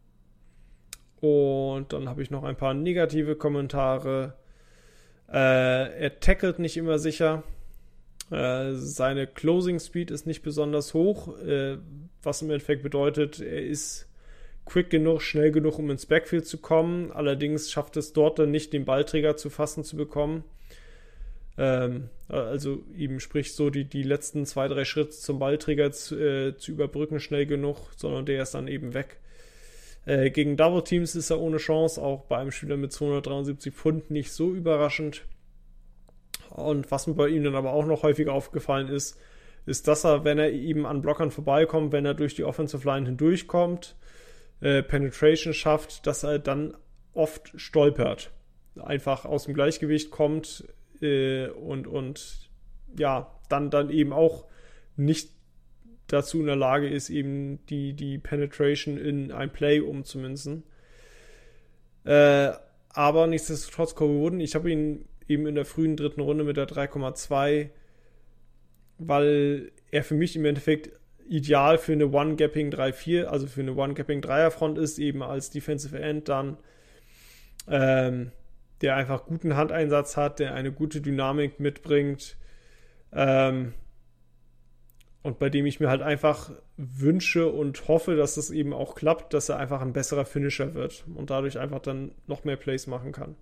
und dann habe ich noch ein paar negative Kommentare. Äh, er tackelt nicht immer sicher. Äh, seine Closing Speed ist nicht besonders hoch, äh, was im Endeffekt bedeutet, er ist quick genug, schnell genug, um ins Backfield zu kommen. Allerdings schafft es dort dann nicht, den Ballträger zu fassen zu bekommen. Ähm, also eben sprich so die, die letzten zwei, drei Schritte zum Ballträger zu, äh, zu überbrücken schnell genug, sondern der ist dann eben weg. Äh, gegen Double Teams ist er ohne Chance, auch bei einem Spieler mit zweihundertdreiundsiebzig Pfund nicht so überraschend. Und was mir bei ihm dann aber auch noch häufiger aufgefallen ist, ist, dass er, wenn er eben an Blockern vorbeikommt, wenn er durch die Offensive Line hindurchkommt, äh, Penetration schafft, dass er dann oft stolpert. Einfach aus dem Gleichgewicht kommt äh, und, und ja, dann, dann eben auch nicht dazu in der Lage ist, eben die, die Penetration in ein Play umzumünzen. Äh, aber nichtsdestotrotz, Colby Wooden, ich habe ihn eben in der frühen dritten Runde mit der drei Komma zwei, weil er für mich im Endeffekt ideal für eine One-Gapping drei vier, also für eine One-Gapping Dreierfront ist, eben als Defensive End dann, ähm, der einfach guten Handeinsatz hat, der eine gute Dynamik mitbringt, ähm, und bei dem ich mir halt einfach wünsche und hoffe, dass das eben auch klappt, dass er einfach ein besserer Finisher wird und dadurch einfach dann noch mehr Plays machen kann.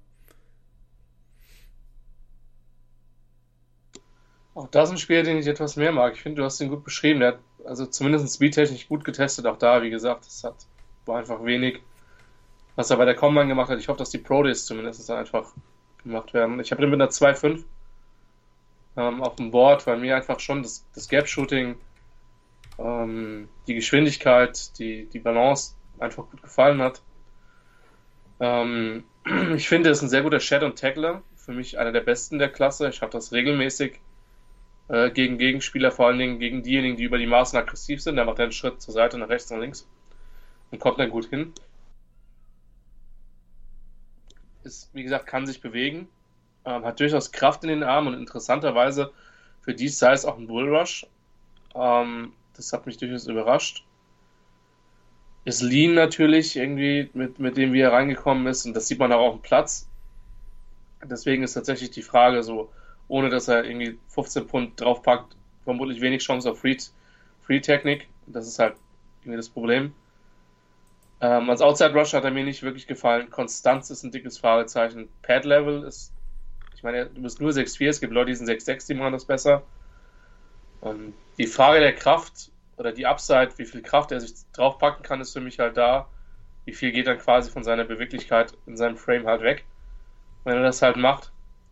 Auch das ist ein Spieler, den ich etwas mehr mag. Ich finde, du hast ihn gut beschrieben. Der hat also zumindest speedtechnisch gut getestet. Auch da, wie gesagt, es hat, war einfach wenig, was er bei der Combine gemacht hat. Ich hoffe, dass die Pro Days zumindest dann einfach gemacht werden. Ich habe den mit einer zwei Komma fünf ähm, auf dem Board, weil mir einfach schon das, das Gap-Shooting, ähm, die Geschwindigkeit, die, die Balance einfach gut gefallen hat. Ähm, ich finde, er ist ein sehr guter Shed- und Tackler. Für mich einer der besten der Klasse. Ich habe das regelmäßig äh, gegen Gegenspieler, vor allen Dingen gegen diejenigen, die über die Maßen aggressiv sind. Der macht einen Schritt zur Seite, nach rechts und links und kommt dann gut hin. Ist, wie gesagt, kann sich bewegen. Ähm, hat durchaus Kraft in den Armen und interessanterweise für die Size auch ein Bullrush. Ähm, Das hat mich durchaus überrascht. Ist lean natürlich irgendwie, mit, mit dem wie er reingekommen ist. Und das sieht man auch auf dem Platz. Deswegen ist tatsächlich die Frage so, ohne dass er irgendwie fünfzehn Pfund draufpackt, vermutlich wenig Chance auf Free, Free Technik. Das ist halt irgendwie das Problem. Ähm, als Outside Rusher hat er mir nicht wirklich gefallen. Konstanz ist ein dickes Fragezeichen. Pad Level ist, ich meine, du bist nur sechs vier, es gibt Leute, die sind sechs sechs, die machen das besser. Und die Frage der Kraft oder die Upside, wie viel Kraft er sich draufpacken kann, ist für mich halt da. Wie viel geht dann quasi von seiner Beweglichkeit in seinem Frame halt weg, wenn er das halt macht.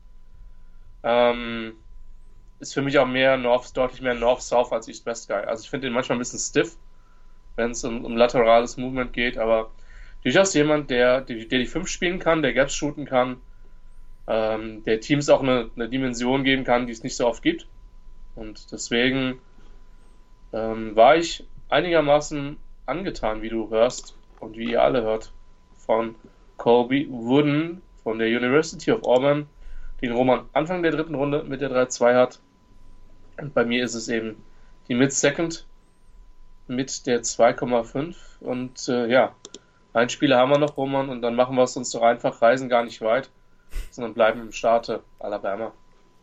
Ähm, ist für mich auch mehr North, deutlich mehr North-South als East-West Guy. Also ich finde ihn manchmal ein bisschen stiff, wenn es um, um laterales Movement geht, aber durchaus jemand, der, der, der die fünf spielen kann, der Gaps shooten kann, ähm, der Teams auch eine, eine Dimension geben kann, die es nicht so oft gibt. Und deswegen ähm, war ich einigermaßen angetan, wie du hörst und wie ihr alle hört, von Colby Wooden von der University of Auburn, den Roman Anfang der dritten Runde mit der drei zwei hat. Und bei mir ist es eben die Mid-Second mit der zwei Komma fünf. Und äh, ja, einen Spieler haben wir noch, Roman, und dann machen wir es uns doch einfach, reisen gar nicht weit, sondern bleiben im Staate Alabama.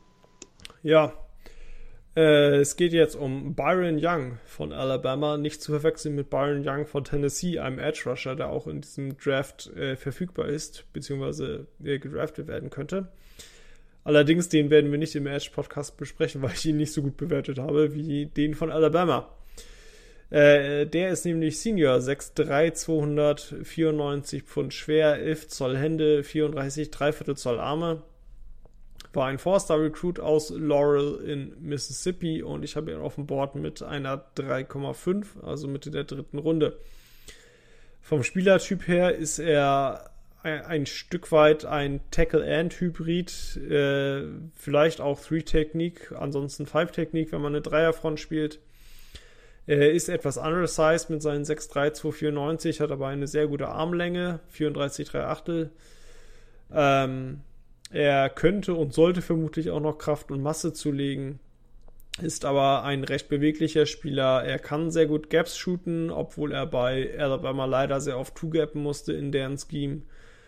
Ja, äh, es geht jetzt um Byron Young von Alabama, nicht zu verwechseln mit Byron Young von Tennessee, einem Edge Rusher, der auch in diesem Draft äh, verfügbar ist, beziehungsweise äh, gedraftet werden könnte. Allerdings, den werden wir nicht im Edge-Podcast besprechen, weil ich ihn nicht so gut bewertet habe wie den von Alabama. Äh, der ist nämlich Senior, sechs drei, zweihundertvierundneunzig Pfund schwer, elf Zoll Hände, vierunddreißig Dreiviertel Zoll Arme. War ein Four-Star-Recruit aus Laurel in Mississippi und ich habe ihn auf dem Board mit einer drei Komma fünf, also Mitte der dritten Runde. Vom Spielertyp her ist er ein, ein Stück weit ein Tackle-and-Hybrid, äh, vielleicht auch Three-Technik, ansonsten Five-Technik, wenn man eine Dreierfront spielt. Er ist etwas undersized mit seinen sechs drei, zweihundertvierundneunzig, hat aber eine sehr gute Armlänge, vierunddreißig drei Achtel. Ähm, er könnte und sollte vermutlich auch noch Kraft und Masse zulegen, ist aber ein recht beweglicher Spieler. Er kann sehr gut Gaps shooten, obwohl er bei Alabama leider sehr oft two-gappen musste in deren Scheme.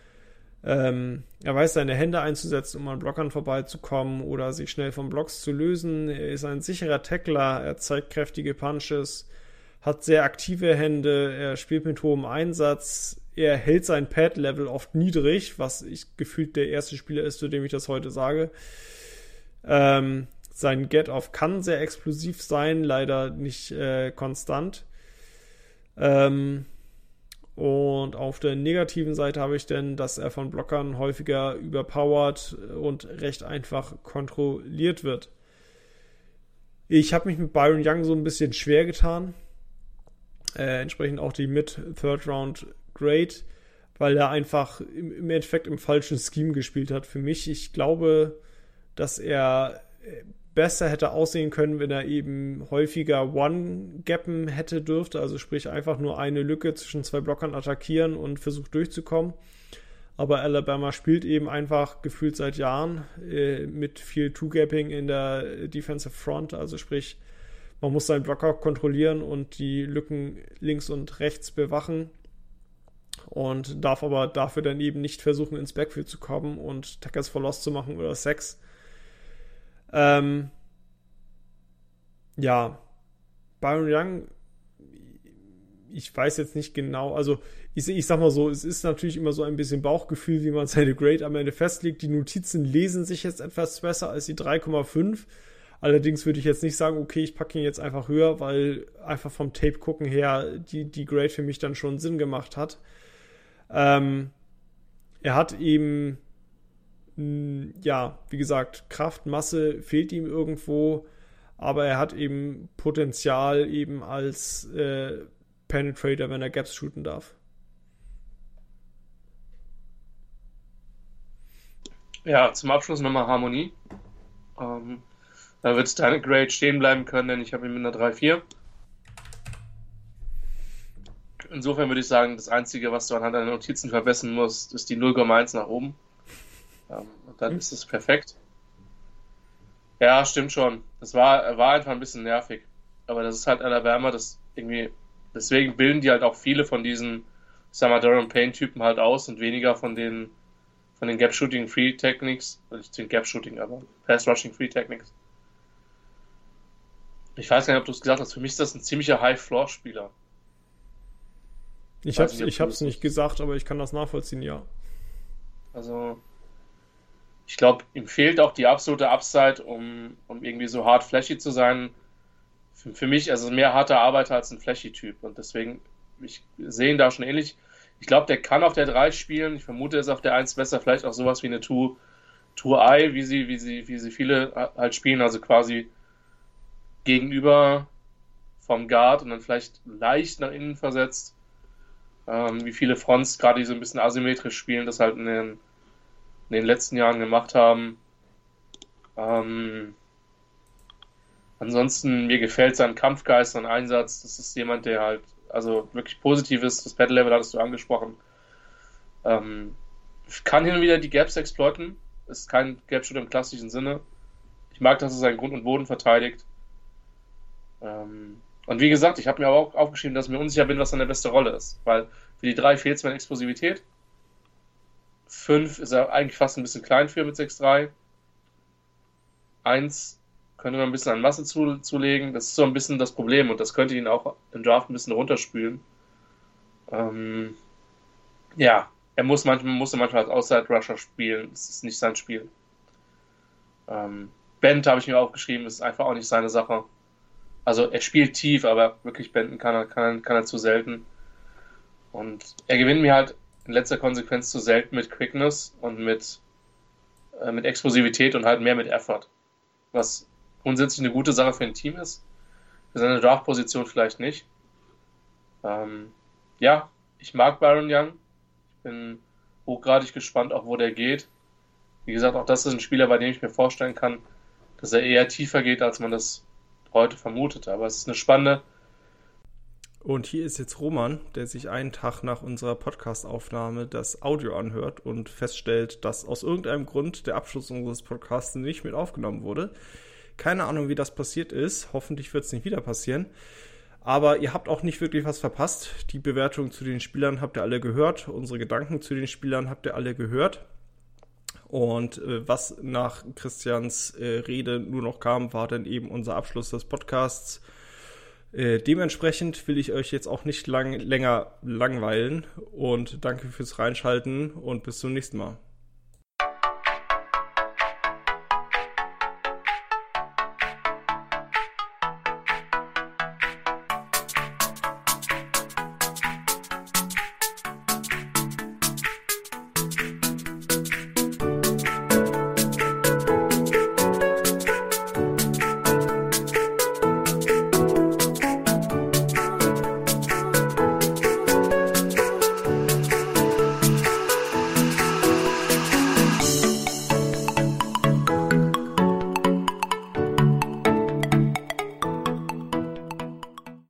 Ähm, er weiß seine Hände einzusetzen, um an Blockern vorbeizukommen oder sich schnell von Blocks zu lösen. Er ist ein sicherer Tackler, er zeigt kräftige Punches, hat sehr aktive Hände, er spielt mit hohem Einsatz, er hält sein Pad-Level oft niedrig, was ich gefühlt der erste Spieler ist, zu dem ich das heute sage. Ähm, sein Get-Off kann sehr explosiv sein, leider nicht äh, konstant. Ähm, Und auf der negativen Seite habe ich dann, dass er von Blockern häufiger überpowered und recht einfach kontrolliert wird. Ich habe mich mit Byron Young so ein bisschen schwer getan. Äh, entsprechend auch die Mid-Third-Round-Grade, weil er einfach im, im Endeffekt im falschen Scheme gespielt hat für mich. Ich glaube, dass er besser hätte aussehen können, wenn er eben häufiger One-Gappen hätte dürfte, also sprich einfach nur eine Lücke zwischen zwei Blockern attackieren und versucht durchzukommen. Aber Alabama spielt eben einfach gefühlt seit Jahren äh, mit viel Two-Gapping in der Defensive Front, also sprich, man muss seinen Blocker kontrollieren und die Lücken links und rechts bewachen und darf aber dafür dann eben nicht versuchen, ins Backfield zu kommen und Tackles for Loss zu machen oder Sacks. Ähm, ja, Byron Young, ich weiß jetzt nicht genau, also ich, ich sag mal so, es ist natürlich immer so ein bisschen Bauchgefühl, wie man seine Grade am Ende festlegt. Die Notizen lesen sich jetzt etwas besser als die drei Komma fünf. Allerdings würde ich jetzt nicht sagen, okay, ich packe ihn jetzt einfach höher, weil einfach vom Tape gucken her die, die Grade für mich dann schon Sinn gemacht hat. Ähm, er hat eben ja, wie gesagt, Kraft, Masse fehlt ihm irgendwo, aber er hat eben Potenzial eben als äh, Penetrator, wenn er Gaps shooten darf.
Ja, zum Abschluss nochmal Harmonie. Ähm, da wird deine Grade stehen bleiben können, denn ich habe ihn mit einer drei vier. Insofern würde ich sagen, das Einzige, was du anhand deiner Notizen verbessern musst, ist die null Komma eins nach oben. Und dann ist es perfekt. Ja, stimmt schon. Das war, war einfach ein bisschen nervig. aber das ist halt Alabama, das irgendwie, deswegen bilden die halt auch viele von diesen, ich sag mal, Daron Payne-Typen halt aus und weniger von den von den Gap-Shooting-Free-Techniques, also nicht den Gap-Shooting, aber Pass-Rushing-Free-Techniques. Ich weiß gar nicht, ob du es gesagt hast, für mich ist das ein ziemlicher High-Floor-Spieler.
Ich hab's, nicht, ich hab's nicht gesagt, aber ich kann das nachvollziehen, ja.
Also, ich glaube, ihm fehlt auch die absolute Upside, um, um irgendwie so hart flashy zu sein. Für, für mich, also mehr harter Arbeiter als ein flashy-Typ. Und deswegen, ich sehe ihn da schon ähnlich. Ich glaube, der kann auf der drei spielen. Ich vermute, er ist auf der eins besser. Vielleicht auch sowas wie eine Two-Eye, wie sie, wie sie, wie sie viele halt spielen. Also quasi gegenüber vom Guard und dann vielleicht leicht nach innen versetzt. Ähm, wie viele Fronts, gerade die so ein bisschen asymmetrisch spielen, das halt in den, in den letzten Jahren gemacht haben. Ähm, ansonsten, mir gefällt sein Kampfgeist, sein Einsatz. Das ist jemand, der halt also wirklich positiv ist. Das Battle-Level hattest du angesprochen. Ähm, kann hin und wieder die Gaps exploiten. Ist kein Gap-Shooter im klassischen Sinne. Ich mag, dass er seinen Grund und Boden verteidigt. Ähm, und wie gesagt, ich habe mir aber auch aufgeschrieben, dass ich mir unsicher bin, was seine beste Rolle ist. Weil für die drei fehlt es mir an Explosivität. fünf ist er eigentlich fast ein bisschen klein für mit sechs drei. eins könnte man ein bisschen an Masse zu, zulegen. Das ist so ein bisschen das Problem und das könnte ihn auch im Draft ein bisschen runterspülen. Ähm, ja, er muss manchmal, musste manchmal als Outside-Rusher spielen. Das ist nicht sein Spiel. Ähm, Bent habe ich mir aufgeschrieben, ist einfach auch nicht seine Sache. Also er spielt tief, aber wirklich Benden kann er, kann er, kann er zu selten. Und er gewinnt mir halt in letzter Konsequenz zu selten mit Quickness und mit, äh, mit Explosivität und halt mehr mit Effort. Was grundsätzlich eine gute Sache für ein Team ist. Für seine Draft-Position vielleicht nicht. Ähm, ja, ich mag Byron Young. Ich bin hochgradig gespannt, auch wo der geht. Wie gesagt, auch das ist ein Spieler, bei dem ich mir vorstellen kann, dass er eher tiefer geht, als man das heute vermutete. Aber es ist eine spannende.
Und hier ist jetzt Roman, der sich einen Tag nach unserer Podcast-Aufnahme das Audio anhört und feststellt, dass aus irgendeinem Grund der Abschluss unseres Podcasts nicht mit aufgenommen wurde. Keine Ahnung, wie das passiert ist. Hoffentlich wird es nicht wieder passieren. Aber ihr habt auch nicht wirklich was verpasst. Die Bewertung zu den Spielern habt ihr alle gehört. Unsere Gedanken zu den Spielern habt ihr alle gehört. Und äh, was nach Christians äh, Rede nur noch kam, war dann eben unser Abschluss des Podcasts. Äh, dementsprechend will ich euch jetzt auch nicht lang, länger langweilen. Und danke fürs Reinschalten und bis zum nächsten Mal.